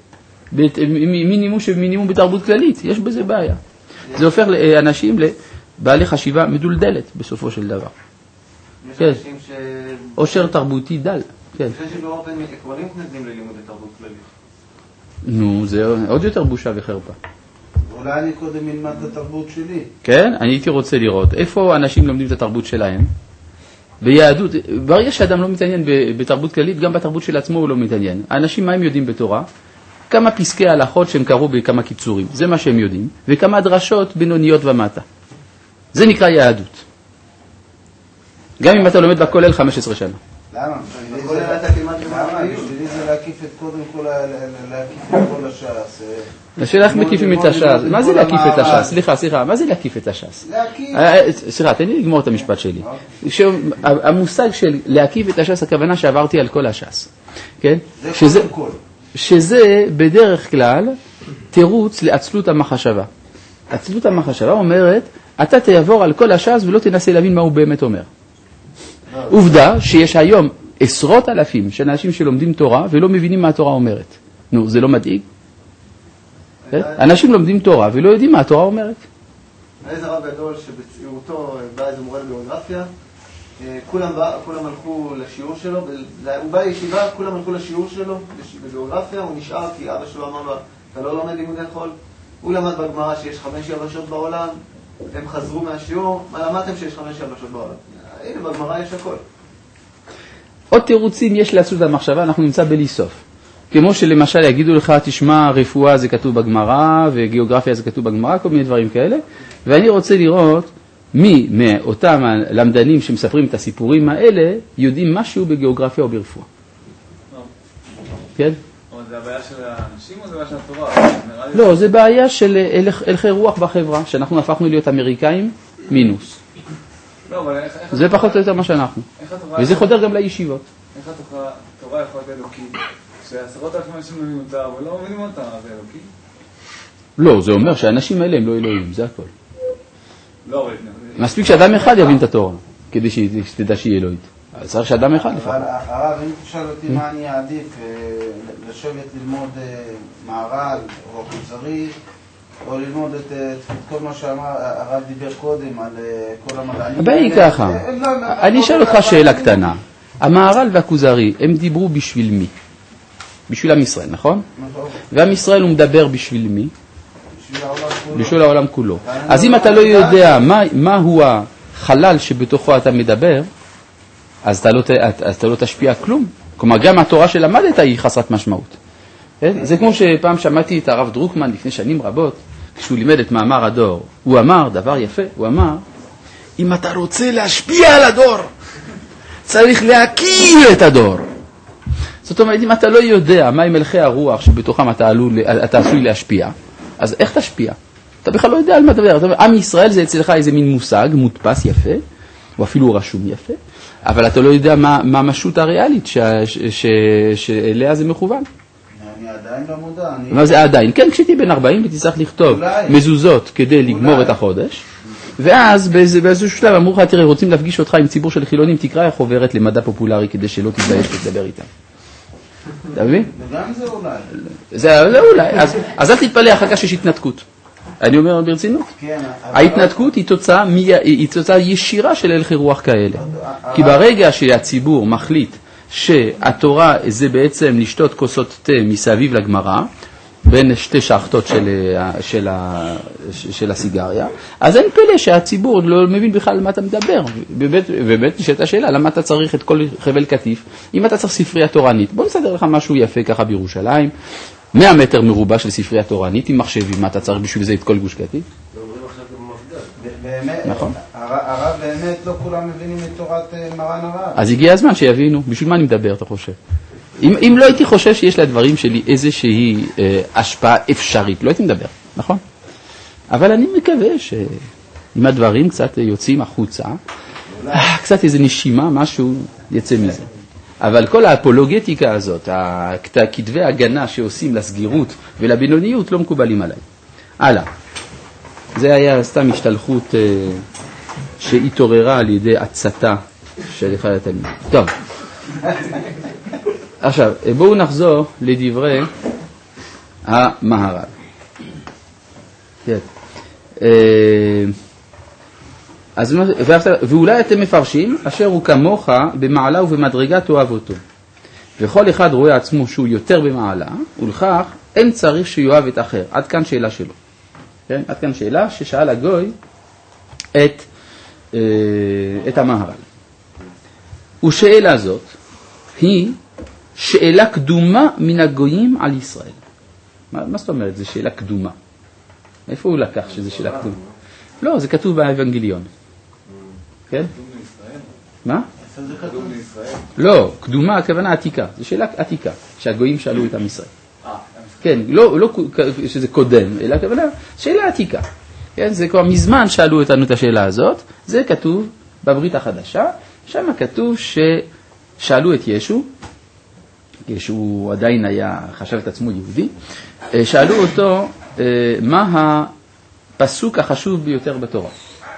מינימום בתרבות כללית. יש בזה בעיה. זה הופך לאנשים לבעלי חשיבה מדולדלת בסופו של דבר. יש אנשים ש... עושר תרבותי דל. כן. אני חושב שבאופן עקרוניים מתנגדים ללימוד התרבות כללית. נו, זה עוד יותר בושה וחרפה. אולי אני קודם אלמד את התרבות שלי. כן, אני הייתי רוצה לראות איפה אנשים לומדים את התרבות שלהם. ביהדות, ברגע שאדם לא מתעניין בתרבות כללית, גם בתרבות של עצמו הוא לא מתעניין. האנשים מה הם יודעים בתורה? כמה פסקי הלכות שהם קראו בכמה קיצורים, זה מה שהם יודעים, וכמה דרשות בינוניות ומטה. זה נקרא יהדות. גם אם אתה לומד בכולל 15 שנה. למה? בשבילי זה להקיף את קודם כל, להקיף את כל הש"ס. השאלה איך מקיפים את הש"ס? מה זה להקיף את הש"ס? סליחה, מה זה להקיף את הש"ס? סליחה, תן לי לגמור את המשפט שלי. המושג של להקיף את הש"ס, הכוונה שעברתי על כל הש"ס. כן? זה קודם כל. שזה בדרך כלל תירוץ לעצלות המחשבה. הציטוט המחשבה אומרת, אתה תעבור על כל הש"ס ולא תנסה להבין מה הוא באמת אומר. עובדה שיש היום עשרות אלפים של אנשים שלומדים תורה ולא מבינים מה התורה אומרת. נו, זה לא מדאיג? אנשים לומדים תורה ולא יודעים מה התורה אומרת. איזה רב גדול שבצעירותו בא איזה מורה לגיאוגרפיה, כולם הלכו לשיעור שלו, הוא בא לישיבה, כולם הלכו לשיעור שלו בגיאוגרפיה, הוא נשאר כי אבא שלו אמר לו, אתה לא לומד לימודי חול, הוא למד בגמרא שיש 5 יבשות בעולם, הם חזרו מהשיעור, מה למדתם שיש 5 יבשות בעולם? הנה בגמרא יש הכל. עוד תירוצים יש לעשות המחשבה, אנחנו נמצא בלי סוף. כמו שלמשל יגידו לך, תשמע, רפואה זה כתוב בגמרא, וגיאוגרפיה זה כתוב בגמרא, כל מיני דברים כאלה, ואני רוצה לראות מי מאותם הלמדנים שמספרים את הסיפורים האלה, יודעים משהו בגיאוגרפיה או ברפואה. כן? אבל זה הבעיה של האנשים או זה הבעיה של התורה? לא, זה בעיה של הלכי רוח בחברה, שאנחנו הפכנו להיות אמריקאים מינוס. זה פחות או יותר מה שאנחנו. וזה חודר גם לישיבות. איך התורה יכולה להיות אלוקית? שעשרות אלפים אנשים מבינים אותה, אבל לא מבינים אותה, זה אלוקי? לא, זה אומר שהאנשים האלה הם לא אלוהים, זה הכל. לא, אבל... מספיק שאדם אחד יבין את התורה, כדי שתדע שהיא אלוהית. אז צריך שאדם אחד לפחות. אבל הרב, אם תשאל אותי מה אני אעדיף, לשבת ללמוד מהר"ל או כוזרי, או ללמוד את כל מה שאמר, הרב דיבר קודם על כל המדענים. הבעיה ככה, אני אשאל אותך שאלה קטנה. המהר"ל והכוזרי, הם דיברו בשביל מי? בשביל עם ישראל, נכון? ועם ישראל הוא מדבר בשביל מי? בשביל העולם כולו. אז אם אתה לא יודע מה הוא החלל שבתוכו אתה מדבר, אז אתה לא תשפיע כלום. כלומר, גם התורה שלמדת היא חסרת משמעות. זה כמו שפעם שמעתי את הרב דרוקמן לפני שנים רבות, כשהוא לימד את מאמר הדור. הוא אמר דבר יפה, הוא אמר, אם אתה רוצה להשפיע על הדור, צריך להכיר את הדור. זאת אומרת, אם אתה לא יודע מה עם מלכי הרוח שבתוכם אתה עשוי להשפיע, אז איך תשפיע? אתה בכלל לא יודע על מה דבר. עם ישראל זה אצלך איזה מין מושג, מודפס יפה, או אפילו רשום יפה, אבל אתה לא יודע מה המשות הריאלית שאליה זה מכוון. אני עדיין לא מודע. מה זה עדיין? כן, כשתהיה בן 40 ותצטרך לכתוב מזוזות כדי לגמור את החודש, ואז באיזשהו שלב אמרו לך, תראה, רוצים להפגיש אותך עם ציבור של חילונים, תקרא חוברת למדע פופולרי כדי שלא תתבייש לדבר איתם. אתה מבין? וגם זה אולי. זה אולי. אז אל תתפלא אחר כך שיש התנתקות. אני אומר ברצינות. ההתנתקות היא תוצאה ישירה של הלכי רוח כאלה. כי ברגע שהציבור מחליט שהתורה זה בעצם לשתות כוסות תה מסביב לגמרא, בין שתי שחטות של הסיגריה, אז אין פלא שהציבור לא מבין בכלל על מה אתה מדבר. באמת נשאלת השאלה, למה אתה צריך את כל חבל קטיף? אם אתה צריך ספרייה תורנית, בוא נסדר לך משהו יפה ככה בירושלים, 100 מטר מרובע של ספרייה תורנית, עם מחשבים, מה אתה צריך בשביל זה את כל גוש קטיף? באמת, הרב באמת לא כולם מבינים את תורת מרן הרב. אז הגיע הזמן שיבינו, בשביל מה אני מדבר, אתה חושב? אם לא הייתי חושב שיש לדברים שלי איזושהי השפעה אפשרית, לא הייתי מדבר, נכון? אבל אני מקווה שאם הדברים קצת יוצאים החוצה, קצת איזו נשימה, משהו יצא מזה. אבל כל האפולוגטיקה הזאת, כתבי הגנה שעושים לסגירות ולבינוניות, לא מקובלים עליי. הלאה. זה היה סתם השתלחות שהתעוררה על ידי הצתה של אחד התלמידים. טוב. עכשיו, בואו נחזור לדברי המהר"ל. כן. אז, ואולי אתם מפרשים, אשר הוא כמוך במעלה ובמדרגה תאהב אותו. וכל אחד רואה עצמו שהוא יותר במעלה, ולכך אין צריך שיואב את אחר. עד כאן שאלה שלו. כן? עד כאן שאלה ששאל הגוי את המהר"ל. ושאלה זאת היא שאלה קדומה מן הגויים על ישראל. מה זאת אומרת? זה שאלה קדומה. איפה הוא לקח שזה שאלה קדומה? לא, זה כתוב באבנגליון. כן? מה? קדום לישראל? לא, קדומה הכוונה עתיקה. זו שאלה עתיקה, שהגויים שאלו את עם ישראל. כן, לא שזה קודם, אלא הכוונה שאלה עתיקה. כן, זה כבר מזמן שאלו אותנו את השאלה הזאת. זה כתוב בברית החדשה. שם כתוב ששאלו את ישו, כשהוא עדיין חשב את עצמו יהודי, שאלו אותו מה הפסוק החשוב ביותר בתורה.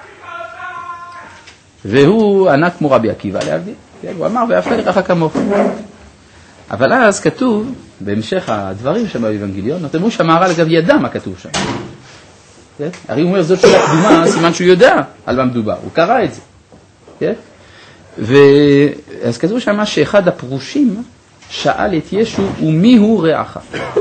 והוא ענה כמו רבי עקיבא להבדיל. הוא אמר, ואהבת לרעך כמוך. אבל אז כתוב, בהמשך הדברים שם באבנגליון, אתם רואים שהמהר"ל אגב ידע מה כתוב שם. הרי הוא אומר, זאת שאלה קדומה, סימן שהוא יודע על מה מדובר, הוא קרא את זה. אז כתוב שם שאחד הפרושים שאל את ישו, ומי הוא רעך?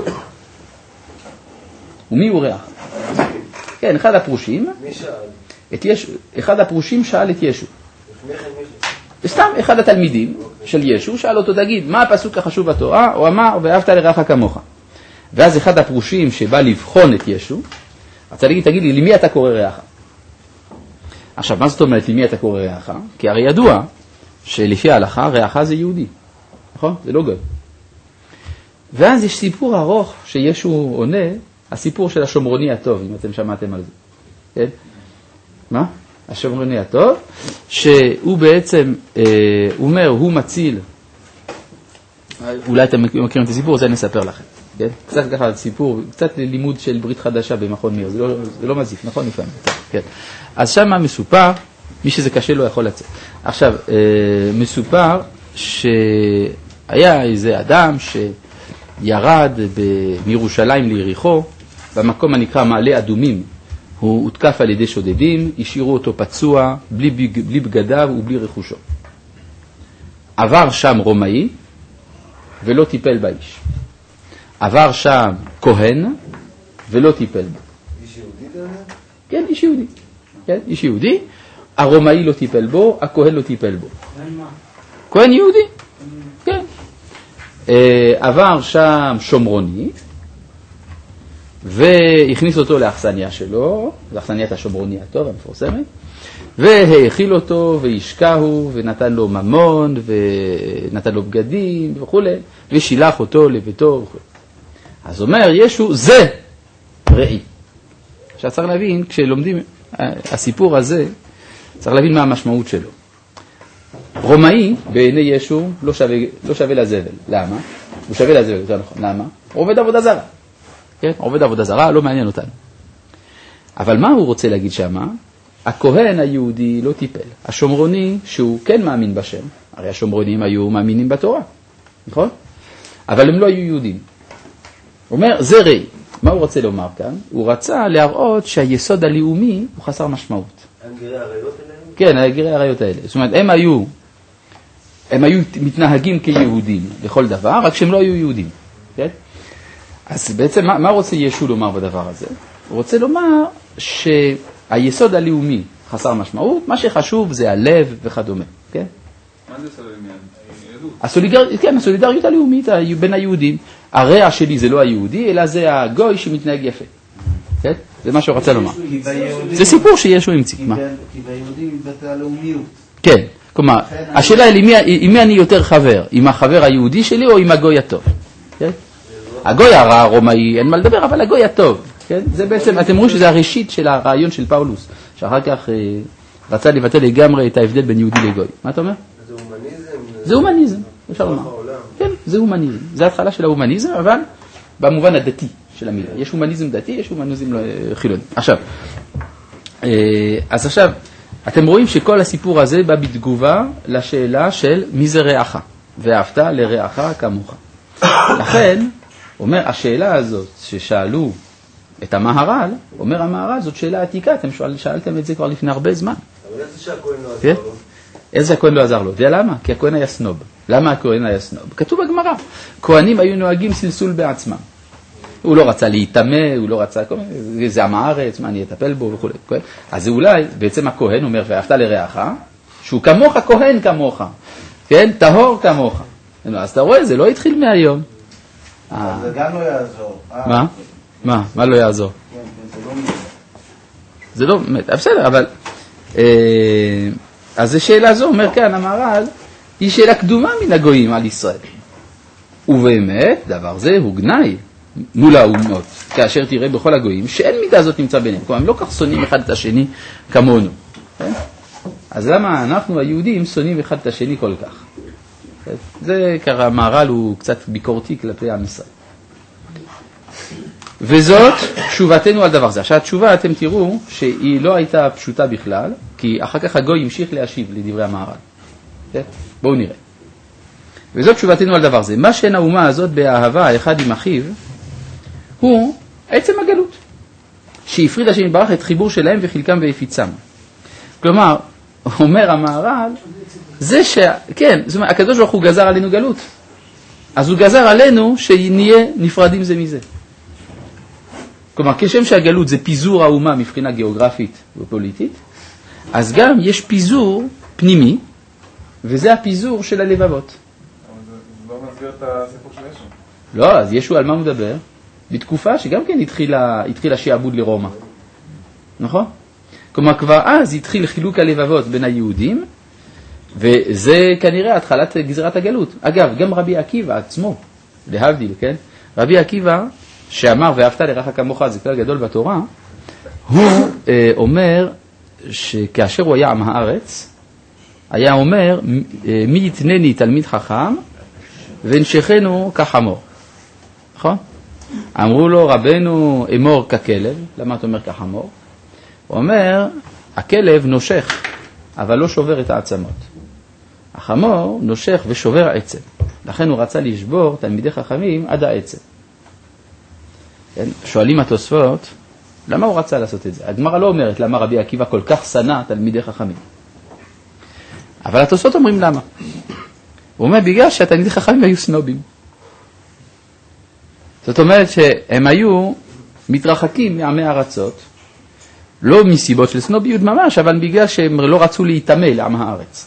ומי הוא רעך? כן, אחד הפרושים. מי שאל? אחד הפרושים שאל את ישו. סתם אחד התלמידים של ישו שאל אותו, תגיד, מה הפסוק החשוב בתורה? הוא אמר, ואהבת לרעך כמוך. ואז אחד הפרושים שבא לבחון את ישו, רצה להגיד, תגיד לי, למי אתה קורא רעך? עכשיו, מה זאת אומרת, למי אתה קורא רעך? כי הרי ידוע שלפי ההלכה, רעך זה יהודי. נכון? זה לא גוי. ואז יש סיפור ארוך שישו עונה, הסיפור של השומרוני הטוב, אם אתם שמעתם על זה. כן? מה? השומרוני הטוב, שהוא בעצם, הוא אומר, הוא מציל, אולי אתם מכירים את הסיפור, זה נספר לכם. כן? קצת ככה סיפור, קצת לימוד של ברית חדשה במכון מיר, זה לא מזיף, נכון? לפעמים. כן. אז שם מסופר, מי שזה קשה לא יכול לצאת. עכשיו, מסופר שהיה איזה אדם שירד מירושלים ליריחו, במקום הנקרא מעלה אדומים, הוא הותקף על ידי שודדים, השאירו אותו פצוע, בלי בגדיו ובלי רכושו. עבר שם רומאי ולא טיפל באיש. עבר שם כהן ולא טיפל בו. איש יהודי כזה? כן, איש יהודי. כן, איש יהודי. הרומאי לא טיפל בו, הכהן לא טיפל בו. כהן מה? כהן יהודי. כן. עבר שם שומרוני, והכניס אותו לאכסניה שלו, לאכסניית השומרוני הטוב המפורסמת, והאכיל אותו והשקהו ונתן לו ממון ונתן לו בגדים וכו', ושילח אותו לביתו וכו'. אז אומר ישו, זה ראי. עכשיו צריך להבין, כשלומדים הסיפור הזה, צריך להבין מה המשמעות שלו. רומאי בעיני ישו לא שווה לזבל. למה? הוא שווה לזבל, יותר נכון. למה? הוא עובד עבודה זרה. כן? עובד עבודה זרה, לא מעניין אותנו. אבל מה הוא רוצה להגיד שמה? הכהן היהודי לא טיפל. השומרוני, שהוא כן מאמין בשם, הרי השומרונים היו מאמינים בתורה, נכון? אבל הם לא היו יהודים. הוא אומר, זה ראי. מה הוא רוצה לומר כאן? הוא רצה להראות שהיסוד הלאומי הוא חסר משמעות. הגירי העריות האלה? כן, הגירי העריות האלה. זאת אומרת, הם היו מתנהגים כיהודים לכל דבר, רק שהם לא היו יהודים. כן? אז בעצם מה רוצה ישו לומר בדבר הזה? הוא רוצה לומר שהיסוד הלאומי חסר משמעות, מה שחשוב זה הלב וכדומה. כן? מה זה יסוד הלאומי? כן, הסולידריות הלאומית בין היהודים. הרע שלי זה לא היהודי, אלא זה הגוי שמתנהג יפה. כן? זה מה שהוא רוצה לומר. זה סיפור שישו המציא. כי ביהודים מתבטא הלאומיות. כן, כלומר, השאלה היא עם מי אני יותר חבר, עם החבר היהודי שלי או עם הגוי הטוב. כן? הגוי הרע הרומאי, אין מה לדבר, אבל הגוי הטוב. כן? זה בעצם, אתם רואים שזה הראשית של הרעיון של פאולוס, שאחר כך רצה לבטל לגמרי את ההבדל בין יהודי לגוי. מה אתה אומר? זה הומניזם? זה הומניזם, אפשר לומר. כן, זה הומניזם. זה ההתחלה של ההומניזם, אבל במובן הדתי של המילה. יש הומניזם דתי, יש הומניזם חילוני. עכשיו, אז עכשיו, אתם רואים שכל הסיפור הזה בא בתגובה לשאלה של מי זה רעך, ואהבת לרעך כמוך. לכן, אומר, השאלה הזאת ששאלו את המהר"ל, אומר המהר"ל, זאת שאלה עתיקה, אתם שאלתם את זה כבר לפני הרבה זמן. אבל איזה שהכהן לא עזר לו? איזה הכהן לא עזר לו? אתה יודע למה? כי הכהן היה סנוב. למה הכהן היה סנוב? כתוב בגמרא, כהנים היו נוהגים סלסול בעצמם. הוא לא רצה להתאמה, הוא לא רצה, זה עם הארץ, מה אני אטפל בו וכו'. אז זה אולי, בעצם הכהן אומר, ואהבת לרעך, שהוא כמוך כהן כמוך, כן? טהור כמוך. אז אתה רואה, זה לא התחיל מהיום. זה גם לא יעזור. מה? מה לא יעזור? זה לא באמת, בסדר, אבל אז זו שאלה זו, אומר כאן המהר"ל, היא שאלה קדומה מן הגויים על ישראל. ובאמת, דבר זה הוא גנאי מול האומות, כאשר תראה בכל הגויים שאין מידה זאת נמצא ביניהם, כלומר הם לא כך שונאים אחד את השני כמונו. אז למה אנחנו היהודים שונאים אחד את השני כל כך? זה ככה, המהר"ל הוא קצת ביקורתי כלפי עם ישראל. וזאת תשובתנו על דבר זה. עכשיו התשובה אתם תראו שהיא לא הייתה פשוטה בכלל, כי אחר כך הגוי המשיך להשיב לדברי המהר"ל. בואו נראה. וזאת תשובתנו על דבר זה. מה שאין האומה הזאת באהבה האחד עם אחיו, הוא עצם הגלות, שהפריד השם יתברך את חיבור שלהם וחלקם והפיצם. כלומר, אומר המהר"ל, זה כן, זאת אומרת, הקדוש ברוך הוא גזר עלינו גלות. אז הוא גזר עלינו שנהיה נפרדים זה מזה. כלומר, כשם שהגלות זה פיזור האומה מבחינה גיאוגרפית ופוליטית, אז גם יש פיזור פנימי, וזה הפיזור של הלבבות. אבל זה לא מסביר את הסיפור של ישו. לא, אז ישו על מה הוא מדבר? בתקופה שגם כן התחיל השעבוד לרומא. נכון? כלומר, כבר אז התחיל חילוק הלבבות בין היהודים, וזה כנראה התחלת גזירת הגלות. אגב, גם רבי עקיבא עצמו, להבדיל, כן? רבי עקיבא, שאמר ואהבת לרעך כמוך, זה כלל גדול בתורה, הוא אומר שכאשר הוא היה עם הארץ, היה אומר, מי יתנני תלמיד חכם, ונשכנו כחמור. נכון? אמרו לו, רבנו אמור ככלב, למה אתה אומר כחמור? הוא אומר, הכלב נושך, אבל לא שובר את העצמות. החמור נושך ושובר עצם. לכן הוא רצה לשבור תלמידי חכמים עד העצם. שואלים התוספות, למה הוא רצה לעשות את זה? הגמרא לא אומרת למה רבי עקיבא כל כך שנא תלמידי חכמים. אבל התוספות אומרים למה. הוא אומר, בגלל שהתלמידי חכמים היו סנובים. זאת אומרת שהם היו מתרחקים מעמי ארצות, לא מסיבות של סנוביות ממש, אבל בגלל שהם לא רצו להתאמה לעם הארץ.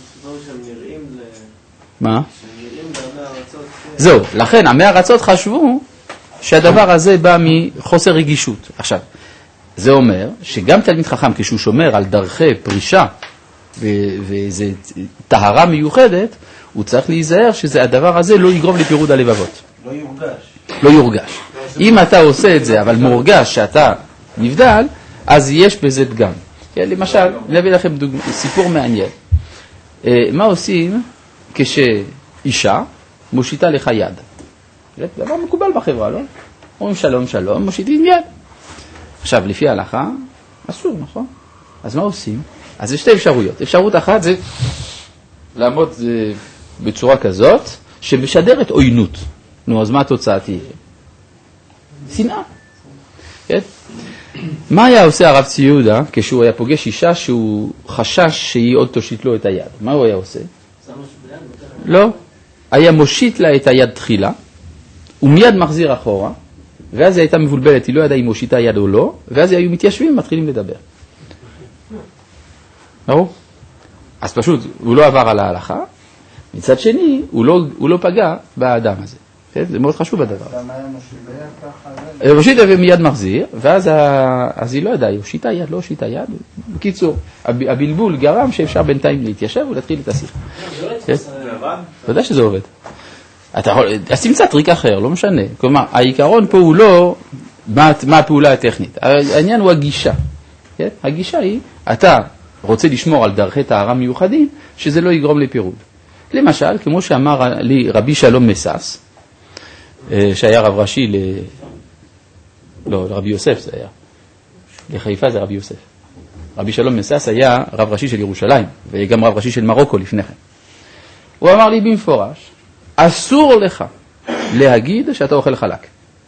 מה? זהו, לכן עמי הארצות חשבו שהדבר הזה בא מחוסר רגישות. עכשיו, זה אומר שגם תלמיד חכם כשהוא שומר על דרכי פרישה ואיזו טהרה מיוחדת, הוא צריך להיזהר שהדבר הזה לא יגרום לפירוד הלבבות. לא יורגש. לא יורגש. אם אתה עושה את זה, אבל מורגש שאתה נבדל, אז יש בזה דגם. למשל, נביא לכם סיפור מעניין. מה עושים כשאישה מושיטה לך יד? זה דבר מקובל בחברה, לא? אומרים שלום שלום, מושיטים יד. עכשיו, לפי ההלכה, אסור, נכון? אז מה עושים? אז יש שתי אפשרויות. אפשרות אחת זה לעמוד בצורה כזאת, שמשדרת עוינות. נו, אז מה התוצאה תהיה? שנאה. כן? מה היה עושה הרב צבי יהודה כשהוא היה פוגש אישה שהוא חשש שהיא עוד תושיט לו את היד? מה הוא היה עושה? לא. היה מושיט לה את היד תחילה, ומיד מחזיר אחורה, ואז היא הייתה מבולבלת, היא לא ידעה אם מושיטה יד או לא, ואז היו מתיישבים ומתחילים לדבר. ברור? אז פשוט, הוא לא עבר על ההלכה, מצד שני, הוא לא פגע באדם הזה. זה מאוד חשוב הדבר. למה היה מושיט ככה? מושיט ומיד מחזיר, ואז היא לא ידעה, הושיטה יד, לא הושיטה יד. בקיצור, הבלבול גרם שאפשר בינתיים להתיישב ולהתחיל את השיחה. זה עבד? אתה יודע שזה עובד. אז תמצא טריק אחר, לא משנה. כלומר, העיקרון פה הוא לא מה הפעולה הטכנית. העניין הוא הגישה. הגישה היא, אתה רוצה לשמור על דרכי טהרה מיוחדים, שזה לא יגרום לפירוד. למשל, כמו שאמר לי רבי שלום מסס, שהיה רב ראשי לרבי יוסף זה היה. לחיפה זה רבי יוסף. רבי שלום מסס היה רב ראשי של ירושלים, וגם רב ראשי של מרוקו לפני כן. הוא אמר לי במפורש, אסור לך להגיד שאתה אוכל חלק.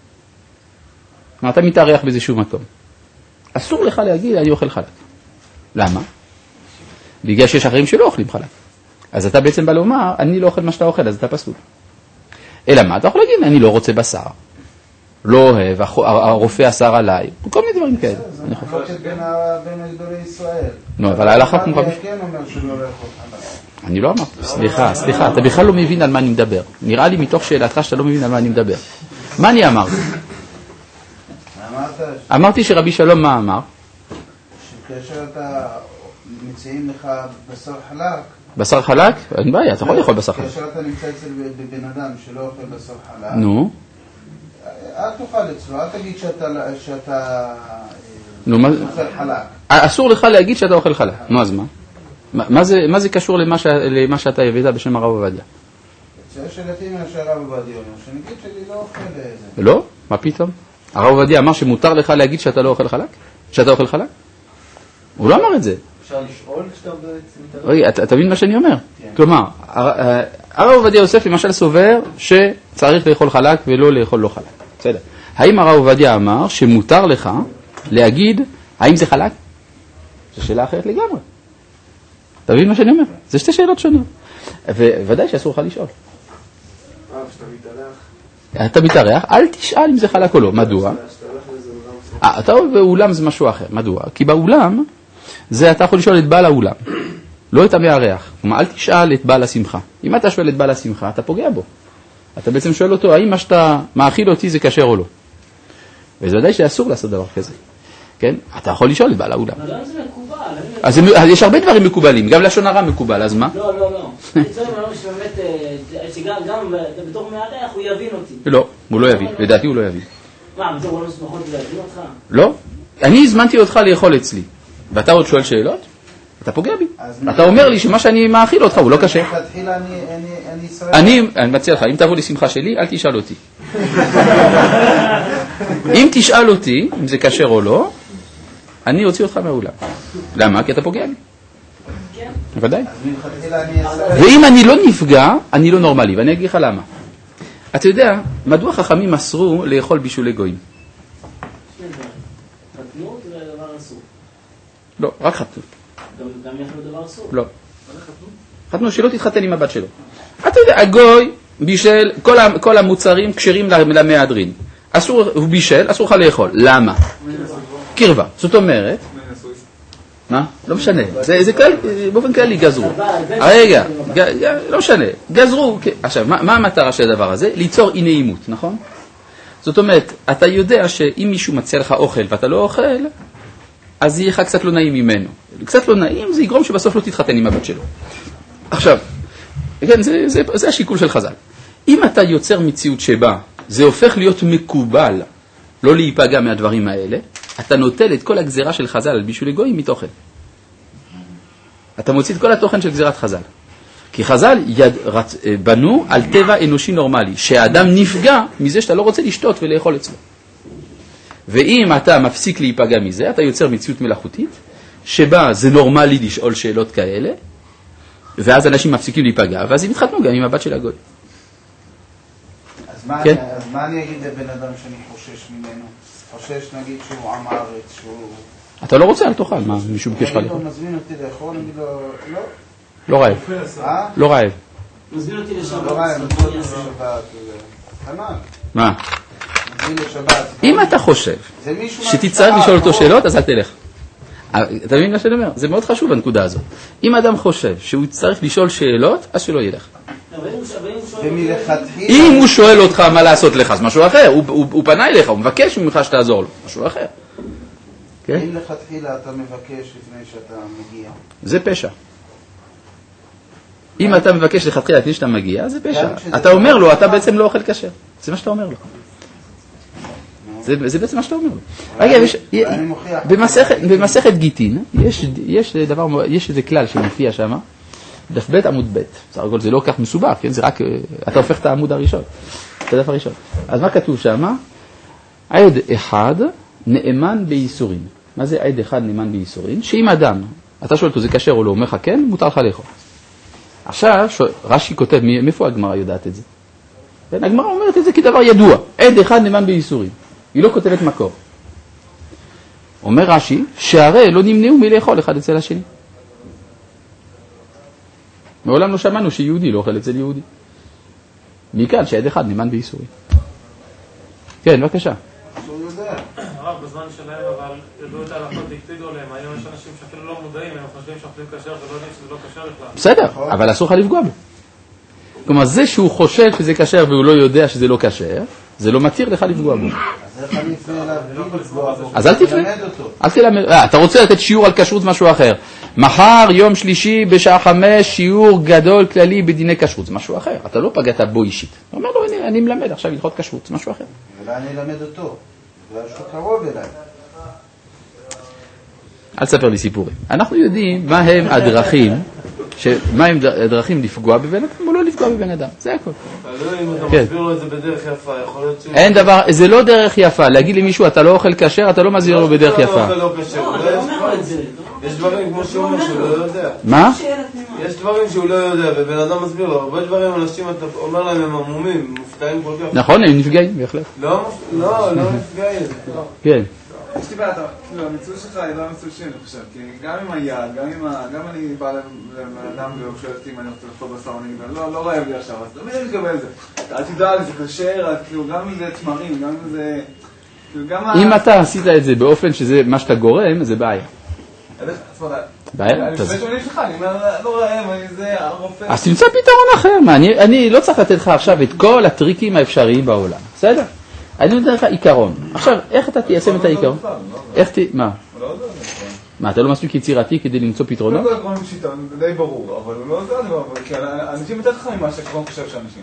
אתה מתארח באיזשהו מקום. אסור לך להגיד אני אוכל חלק. למה? בגלל שיש אחרים שלא אוכלים חלק. אז אתה בעצם בא לומר, אני לא אוכל מה שאתה אוכל, אז אתה פסול. אלא מה? אתה יכול להגיד, אני לא רוצה בשר. לא אוהב, הרופא אסר עליי. כל מיני דברים כאלה. זה מחלוקת בין גדולי ישראל. לא, אבל ההלכה כמו רבי... כן אומר שהוא לא לאכול חלק. אני לא אמרתי. סליחה, אתה בכלל לא מבין על מה אני מדבר. נראה לי מתוך שאלתך שאתה לא מבין על מה אני מדבר. מה אני אמרתי? אמרתי שרבי שלום מה אמר? שכאשר אתה מציעים לך בשר חלק, בשר חלק? אין בעיה, אתה יכול לאכול בשר חלק. כאשר אתה נמצא אצל בן אדם שלא אוכל בשר חלק, נו? אל תאכל אצלו, אל תגיד שאתה אוכל חלק. אסור לך להגיד שאתה אוכל חלק. נו, אז מה? מה זה קשור למה שאתה הבאת בשם הרב עובדיה? שאלתי מה שהרב עובדיה אומר, שנגיד שלי לא אוכל איזה. לא? מה פתאום? הרב עובדיה אמר שמותר לך להגיד שאתה לא אוכל חלק? שאתה אוכל חלק? הוא לא אמר את זה. אפשר לשאול שאתה בעצם... רגע, אתה מבין מה שאני אומר? כלומר, הרב עובדיה יוסף למשל סובר שצריך לאכול חלק ולא לאכול לא חלק. בסדר. האם הרב עובדיה אמר שמותר לך להגיד האם זה חלק? זו שאלה אחרת לגמרי. אתה מבין מה שאני אומר? זה שתי שאלות שונות. וודאי שאסור לך לשאול. אתה מתארח, אל תשאל אם זה חלק או לא. מדוע? אתה באולם זה משהו אחר. מדוע? כי באולם זה אתה יכול לשאול את בעל האולם, לא את המארח. כלומר, אל תשאל את בעל השמחה. אם אתה שואל את בעל השמחה, אתה פוגע בו. אתה בעצם שואל אותו, האם מה שאתה מאכיל אותי זה כשר או לא? וזה ודאי שאסור לעשות דבר כזה. כן? אתה יכול לשאול את בעל האולם. אבל זה מקובל. אז יש הרבה דברים מקובלים, גם לשון הרע מקובל, אז מה? לא. אני צריך לומר שבאמת, שגם בתור מארח הוא יבין אותי. לא, הוא לא יבין. לדעתי הוא לא יבין. מה, בתור הוא לא שמחות להבין אותך? לא. אני הזמנתי אותך לאכול אצלי, ואתה עוד שואל שאלות? אתה פוגע בי. אתה אומר לי שמה שאני מאכיל אותך הוא לא קשה. אני מציע לך, אם תבוא לשמחה שלי, אל תשאל אותי. אם תשאל אותי, אם זה קשר או לא, אני אוציא אותך מהאולם. למה? כי אתה פוגע בי. כן. בוודאי. ואם אני לא נפגע, אני לא נורמלי, ואני אגיד לך למה. אתה יודע, מדוע חכמים אסרו לאכול בישולי גויים? חתנות זה דבר אסור. לא, רק חתנות. גם יחלו דבר אסור? לא. חתנו שלא תתחתן עם הבת שלו. אתה יודע, הגוי בישל, כל המוצרים כשרים למהדרין. הוא בישל, אסור לך לאכול. למה? קרבה. זאת אומרת, מה? לא משנה. זה כלל, באופן כללי גזרו. רגע, לא משנה. גזרו. עכשיו, מה המטרה של הדבר הזה? ליצור אי נעימות, נכון? זאת אומרת, אתה יודע שאם מישהו מציע לך אוכל ואתה לא אוכל, אז יהיה לך קצת לא נעים ממנו. קצת לא נעים, זה יגרום שבסוף לא תתחתן עם הבת שלו. עכשיו, כן, זה השיקול של חז"ל. אם אתה יוצר מציאות שבה זה הופך להיות מקובל, לא להיפגע מהדברים האלה, אתה נוטל את כל הגזירה של חז"ל על בישולי גויים מתוכן. אתה מוציא את כל התוכן של גזירת חז"ל. כי חז"ל בנו על טבע אנושי נורמלי, שהאדם נפגע מזה שאתה לא רוצה לשתות ולאכול אצלו. ואם אתה מפסיק להיפגע מזה, אתה יוצר מציאות מלאכותית, שבה זה נורמלי לשאול שאלות כאלה, ואז אנשים מפסיקים להיפגע, ואז הם יתחתנו גם עם הבת של הגוי. אז מה אני אגיד לבן אדם שאני חושש ממנו? חושש נגיד שהוא עם הארץ, שהוא... אתה לא רוצה, אל תאכל, מה, מישהו בקש לך לאכול? הוא מזמין אותי לאכול, אני לא... לא רעב. לא רעב. מזמין אותי לשבת. לא רעב, מזמין לשבת. מה? מזמין לשבת. אם אתה חושב שתצטרך לשאול אותו שאלות, אז אל תלך. אתה מבין מה שאני אומר? זה מאוד חשוב הנקודה הזאת. אם אדם חושב שהוא צריך לשאול שאלות, אז שלא ילך. אם הוא שואל אותך מה לעשות לך, אז משהו אחר. הוא פנה אליך, הוא מבקש ממך שתעזור לו. משהו אחר. אם לכתחילה אתה מבקש לפני שאתה מגיע. זה פשע. אם אתה מבקש לכתחילה לפני שאתה מגיע, זה פשע. אתה אומר לו, אתה בעצם לא אוכל כשר. זה מה שאתה אומר לו. זה בעצם מה שאתה אומר לו. רגע, במסכת גיטין, יש איזה כלל שמופיע שם, דף ב' עמוד ב'. בסך הכל זה לא כך מסובך, זה רק, אתה הופך את העמוד הראשון, את הדף הראשון. אז מה כתוב שם? עד אחד נאמן בייסורים. מה זה עד אחד נאמן בייסורים? שאם אדם, אתה שואל אותו, זה כשר או לא, אומר לך כן, מותר לך לאכול. עכשיו, רש"י כותב, מאיפה הגמרא יודעת את זה? הגמרא אומרת את זה כדבר ידוע, עד אחד נאמן בייסורים. היא לא כותבת מקור. אומר רש"י, שהרי לא נמנעו מלאכול אחד אצל השני. מעולם לא שמענו שיהודי לא אוכל אצל יהודי. מכאן שעד אחד נאמן בייסורים. כן, בבקשה. הרב, בזמן שלהם, אבל ידעו את ההלכות והקפידו עליהם. היום יש אנשים שאפילו לא מודעים, הם חושבים שאוכלים כשר ולא יודעים שזה לא כשר בכלל. בסדר, אבל אסור לך לפגוע בו. כלומר, זה שהוא חושב שזה כשר והוא לא יודע שזה לא כשר, זה לא מתיר לך לפגוע בו. אז איך אני אפנה אליו בלי לפגוע בו? אז אל תפנה. אל תלמד. אתה רוצה לתת שיעור על כשרות משהו אחר. מחר, יום שלישי, בשעה 5, שיעור גדול כללי בדיני כשרות. זה משהו אחר. אתה לא פגעת בו אישית. אתה אומר לו, אני מלמד עכשיו הלכות כשרות. זה משהו אחר. אולי אני אלמד אותו. זה משהו קרוב אליי. אל תספר לי סיפורים. אנחנו יודעים מה הם הדרכים לפגוע בבן אדם או לא לפגוע. לפגוע בבן אדם, זה הכל. תלוי אם אתה מסביר לו את זה בדרך יפה, יכול להיות שהוא... אין דבר, זה לא דרך יפה, להגיד למישהו אתה לא אוכל כשר, אתה לא מסביר לו בדרך יפה. יש דברים כמו שהוא אומר שהוא לא יודע. מה? יש דברים שהוא לא יודע, ובן אדם מסביר לו, הרבה דברים אנשים, אתה אומר להם הם עמומים, מופתעים כל כך. נכון, הם נפגעים, בהחלט. לא נפגעים. כן. יש לי בעיה, המצוי שלך היא לא המצוי שלי, אני חושב, כי גם עם היד, גם אני בא לבן אדם ושואל אותי אם אני רוצה לאכול בשר, אני אגיד, לא רעב לי עכשיו, אז תמיד אני מקבל את זה. אל תדע לי, זה כשר, גם אם זה תמרים, גם אם זה... אם אתה עשית את זה באופן שזה מה שאתה גורם, זה בעיה. בעיה? אני חושב שאני שלך, אני אומר, לא רעב, זה הרופא. אז תמצא פתרון אחר, אני לא צריך לתת לך עכשיו את כל הטריקים האפשריים בעולם, בסדר? אני נותן לך עיקרון. עכשיו, איך אתה תיישם את העיקרון? מה? מה, אתה לא מספיק יצירתי כדי למצוא פתרונות? לא עקרון פשיטה, זה די ברור, אבל הוא לא יודע, כי אנשים יותר חכמים מה שהעקרון חושב שאנשים.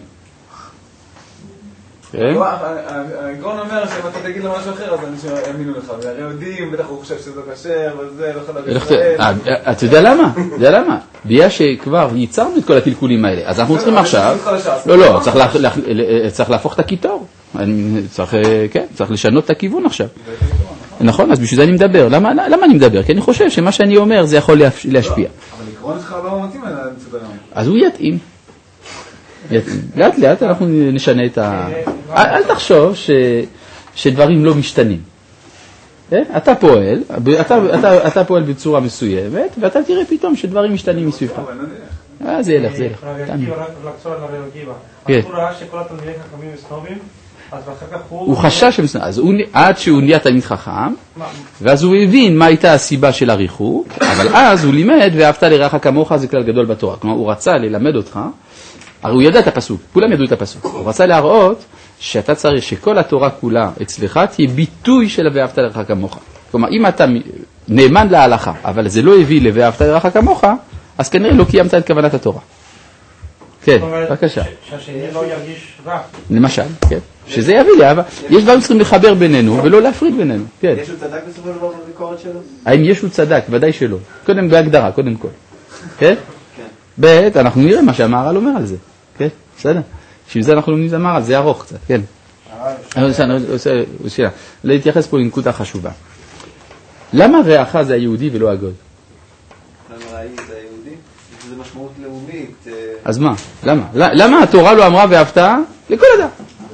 העקרון אומר שאם אתה תגיד לו משהו אחר, אז אנשים יאמינו לך, והרי יודעים, בטח הוא חושב שזה כשר, וזה, לא יכול להגיד. אתה יודע למה? אתה יודע למה? בגלל שכבר ייצרנו את כל הקלקולים האלה, אז אנחנו צריכים עכשיו... לא, צריך להפוך את הקיטור. צריך לשנות את הכיוון עכשיו. נכון, אז בשביל זה אני מדבר. למה אני מדבר? כי אני חושב שמה שאני אומר זה יכול להשפיע. אבל עקרון שלך לא מתאים על המצודר. אז הוא יתאים. לאט לאט אנחנו נשנה את ה... אל תחשוב שדברים לא משתנים. אתה פועל בצורה מסוימת, ואתה תראה פתאום שדברים משתנים מסביבך. זה ילך, זה ילך. רק לחזור על הרב עקיבא. הוא ראה שכל התלמידי חכמים מסנובים, אז אחר כך הוא חשש שמסנובים. אז עד שהוא נהיה תלמיד חכם, ואז הוא הבין מה הייתה הסיבה של הריחוק, אבל אז הוא לימד, ואהבת לרעך כמוך, זה כלל גדול בתורה. כלומר, הוא רצה ללמד אותך, הרי הוא ידע את הפסוק, כולם ידעו את הפסוק. הוא רצה להראות שאתה צריך שכל התורה כולה אצלך תהיה ביטוי של ואהבת לרעך כמוך. כלומר, אם אתה נאמן להלכה, אבל זה לא הביא ל"ואהבת לרעך כמוך", אז כנראה לא קיימת את כוונת התורה. כן, בבקשה. שהשני לא ירגיש רע. למשל, כן. שזה יביא לאהבה. יש דברים שצריכים לחבר בינינו ולא להפריד בינינו. כן. יש הוא צדק בסופו של דבר בביקורת שלו? האם יש הוא צדק? ודאי שלא. קודם בהגדרה, קודם כל. כן? ב' אנחנו נראה מה שהמהר"ל אומר על זה. כן? בסדר? בשביל זה אנחנו לומדים את המהר"ל, זה ארוך קצת, כן. להתייחס פה לנקודה חשובה. למה רעך זה היהודי ולא הגוי? למה רעי זה היהודי? זה משמעות לאומית. אז מה? למה? למה התורה לא אמרה ואהבת לכל אדם?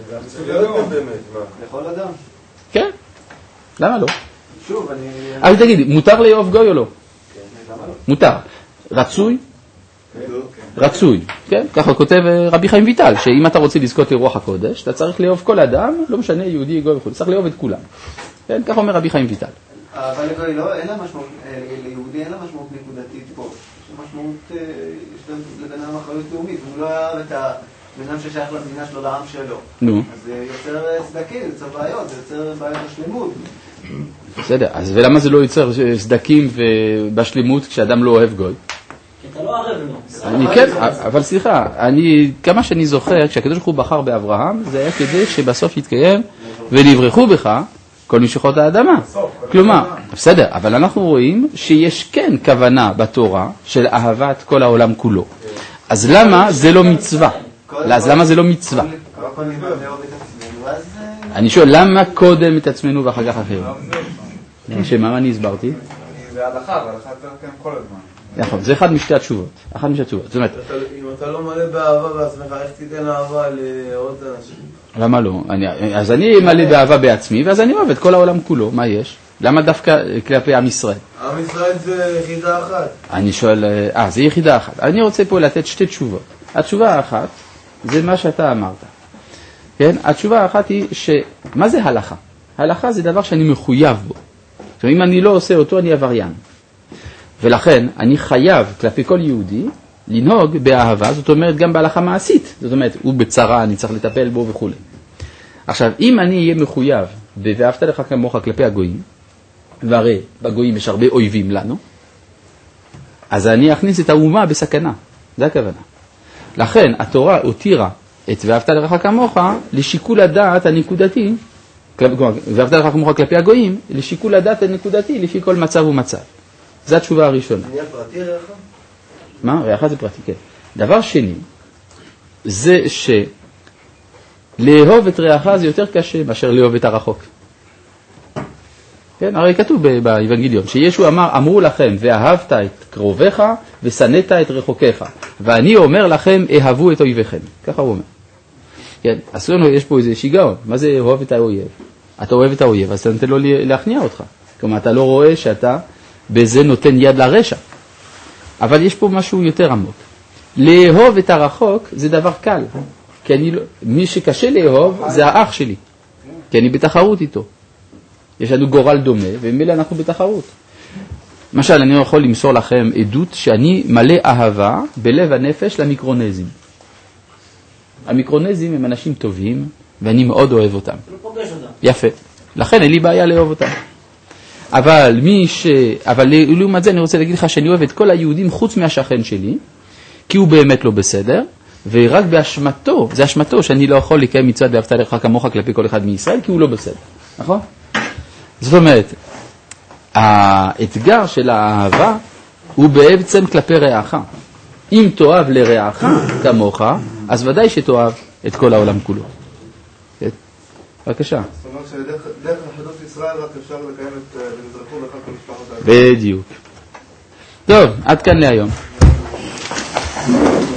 לכל אדם. כן. למה לא? שוב, אני... אז תגיד, מותר לאהוב גוי או לא? למה לא? מותר. רצוי? רצוי, כן? ככה כותב רבי חיים ויטל, שאם אתה רוצה לזכות לרוח הקודש, אתה צריך לאהוב כל אדם, לא משנה יהודי, גוי וכו', צריך לאהוב את כולם. כן? ככה אומר רבי חיים ויטל. אבל לגוי לא, אין לה משמעות, ליהודי אין לה משמעות נקודתית פה. יש משמעות, יש לבן אדם אחריות לאומית, הוא לא אוהב את הבן אדם ששייך למדינה שלו, לעם שלו. נו. אז זה יוצר סדקים, זה יוצר בעיות, זה יוצר בעיות בשלמות. בסדר, אז ולמה זה לא יוצר סדקים בשלמות כשאדם לא אוהב גוי? אתה לא ערב לו. אני כן, אבל סליחה, כמה שאני זוכר, כשהקדוש ברוך הוא בחר באברהם, זה היה כדי שבסוף יתקיים ונברחו בך כל משחות האדמה. כלומר, בסדר, אבל אנחנו רואים שיש כן כוונה בתורה של אהבת כל העולם כולו. אז למה זה לא מצווה? אז למה זה לא מצווה? אני שואל, למה קודם את עצמנו ואחר כך אחרים? שמה אני הסברתי? זה הלכה, והלכה צריך כאן כל הזמן. נכון, זה אחד משתי התשובות. זאת אומרת, אם אתה לא מלא באהבה בעצמך, איך תיתן אהבה לעוד אנשים? למה לא? אז אני מלא באהבה בעצמי, ואז אני אוהב את כל העולם כולו. מה יש? למה דווקא כלפי עם ישראל? עם ישראל זה יחידה אחת. אני שואל, זה יחידה אחת. אני רוצה פה לתת שתי תשובות. התשובה האחת, זה מה שאתה אמרת. כן? התשובה האחת היא מה זה הלכה? הלכה זה דבר שאני מחויב בו. זאת אומרת, אם אני לא עושה אותו, אני עבריין. ולכן אני חייב כלפי כל יהודי לנהוג באהבה, זאת אומרת גם בהלכה מעשית. זאת אומרת, הוא בצרה, אני צריך לטפל בו וכו'. עכשיו, אם אני אהיה מחויב ואהבת לך כמוך כלפי הגויים, והרי בגויים יש הרבה אויבים לנו, אז אני אכניס את האומה בסכנה. זה הכוונה. לכן התורה הותירה את ואהבת לך כמוך לשיקול הדעת הנקודתי, ואהבת לך כמוך כלפי הגויים, לשיקול הדעת הנקודתי לפי כל מצב ומצב. זו התשובה הראשונה. נהיה פרטי רעך? מה? רעך זה פרטי, כן. דבר שני, זה שלאהוב את רעך זה יותר קשה מאשר לאהוב את הרחוק. כן, הרי כתוב באבנגליון שישו אמרו לכם ואהבת את קרוביך ושנאת את רחוקיך, ואני אומר לכם אהבו את אויביכם. ככה הוא אומר. כן, אז יש פה איזה שיגעון. מה זה אוהב את האויב? אתה אוהב את האויב, אז אתה נותן לו להכניע אותך. כלומר, אתה לא רואה שאתה בזה נותן יד לרשע. אבל יש פה משהו יותר עמוק. לאהוב את הרחוק זה דבר קל. כי מי שקשה לאהוב זה האח שלי. כי אני בתחרות איתו. יש לנו גורל דומה, ומילא אנחנו בתחרות. למשל, אני יכול למסור לכם עדות שאני מלא אהבה בלב הנפש למיקרונזים. המיקרונזים הם אנשים טובים, ואני מאוד אוהב אותם. לא פוגש אותם. יפה. לכן אין לי בעיה לאהוב אותם. אבל לעומת זה אני רוצה להגיד לך שאני אוהב את כל היהודים חוץ מהשכן שלי, כי הוא באמת לא בסדר, ורק באשמתו, זה אשמתו שאני לא יכול לקיים מצוות ואהבת לרעך כמוך כלפי כל אחד מישראל, כי הוא לא בסדר. נכון? זאת אומרת, האתגר של האהבה הוא בעצם כלפי רעך. אם תאהב לרעך כמוך, אז ודאי שתאהב את כל העולם כולו. בבקשה. זאת אומרת שדרך אחדות ישראל רק אפשר לקיים את ונזרקו לך כל משפחות. בדיוק. טוב, עד כאן להיום.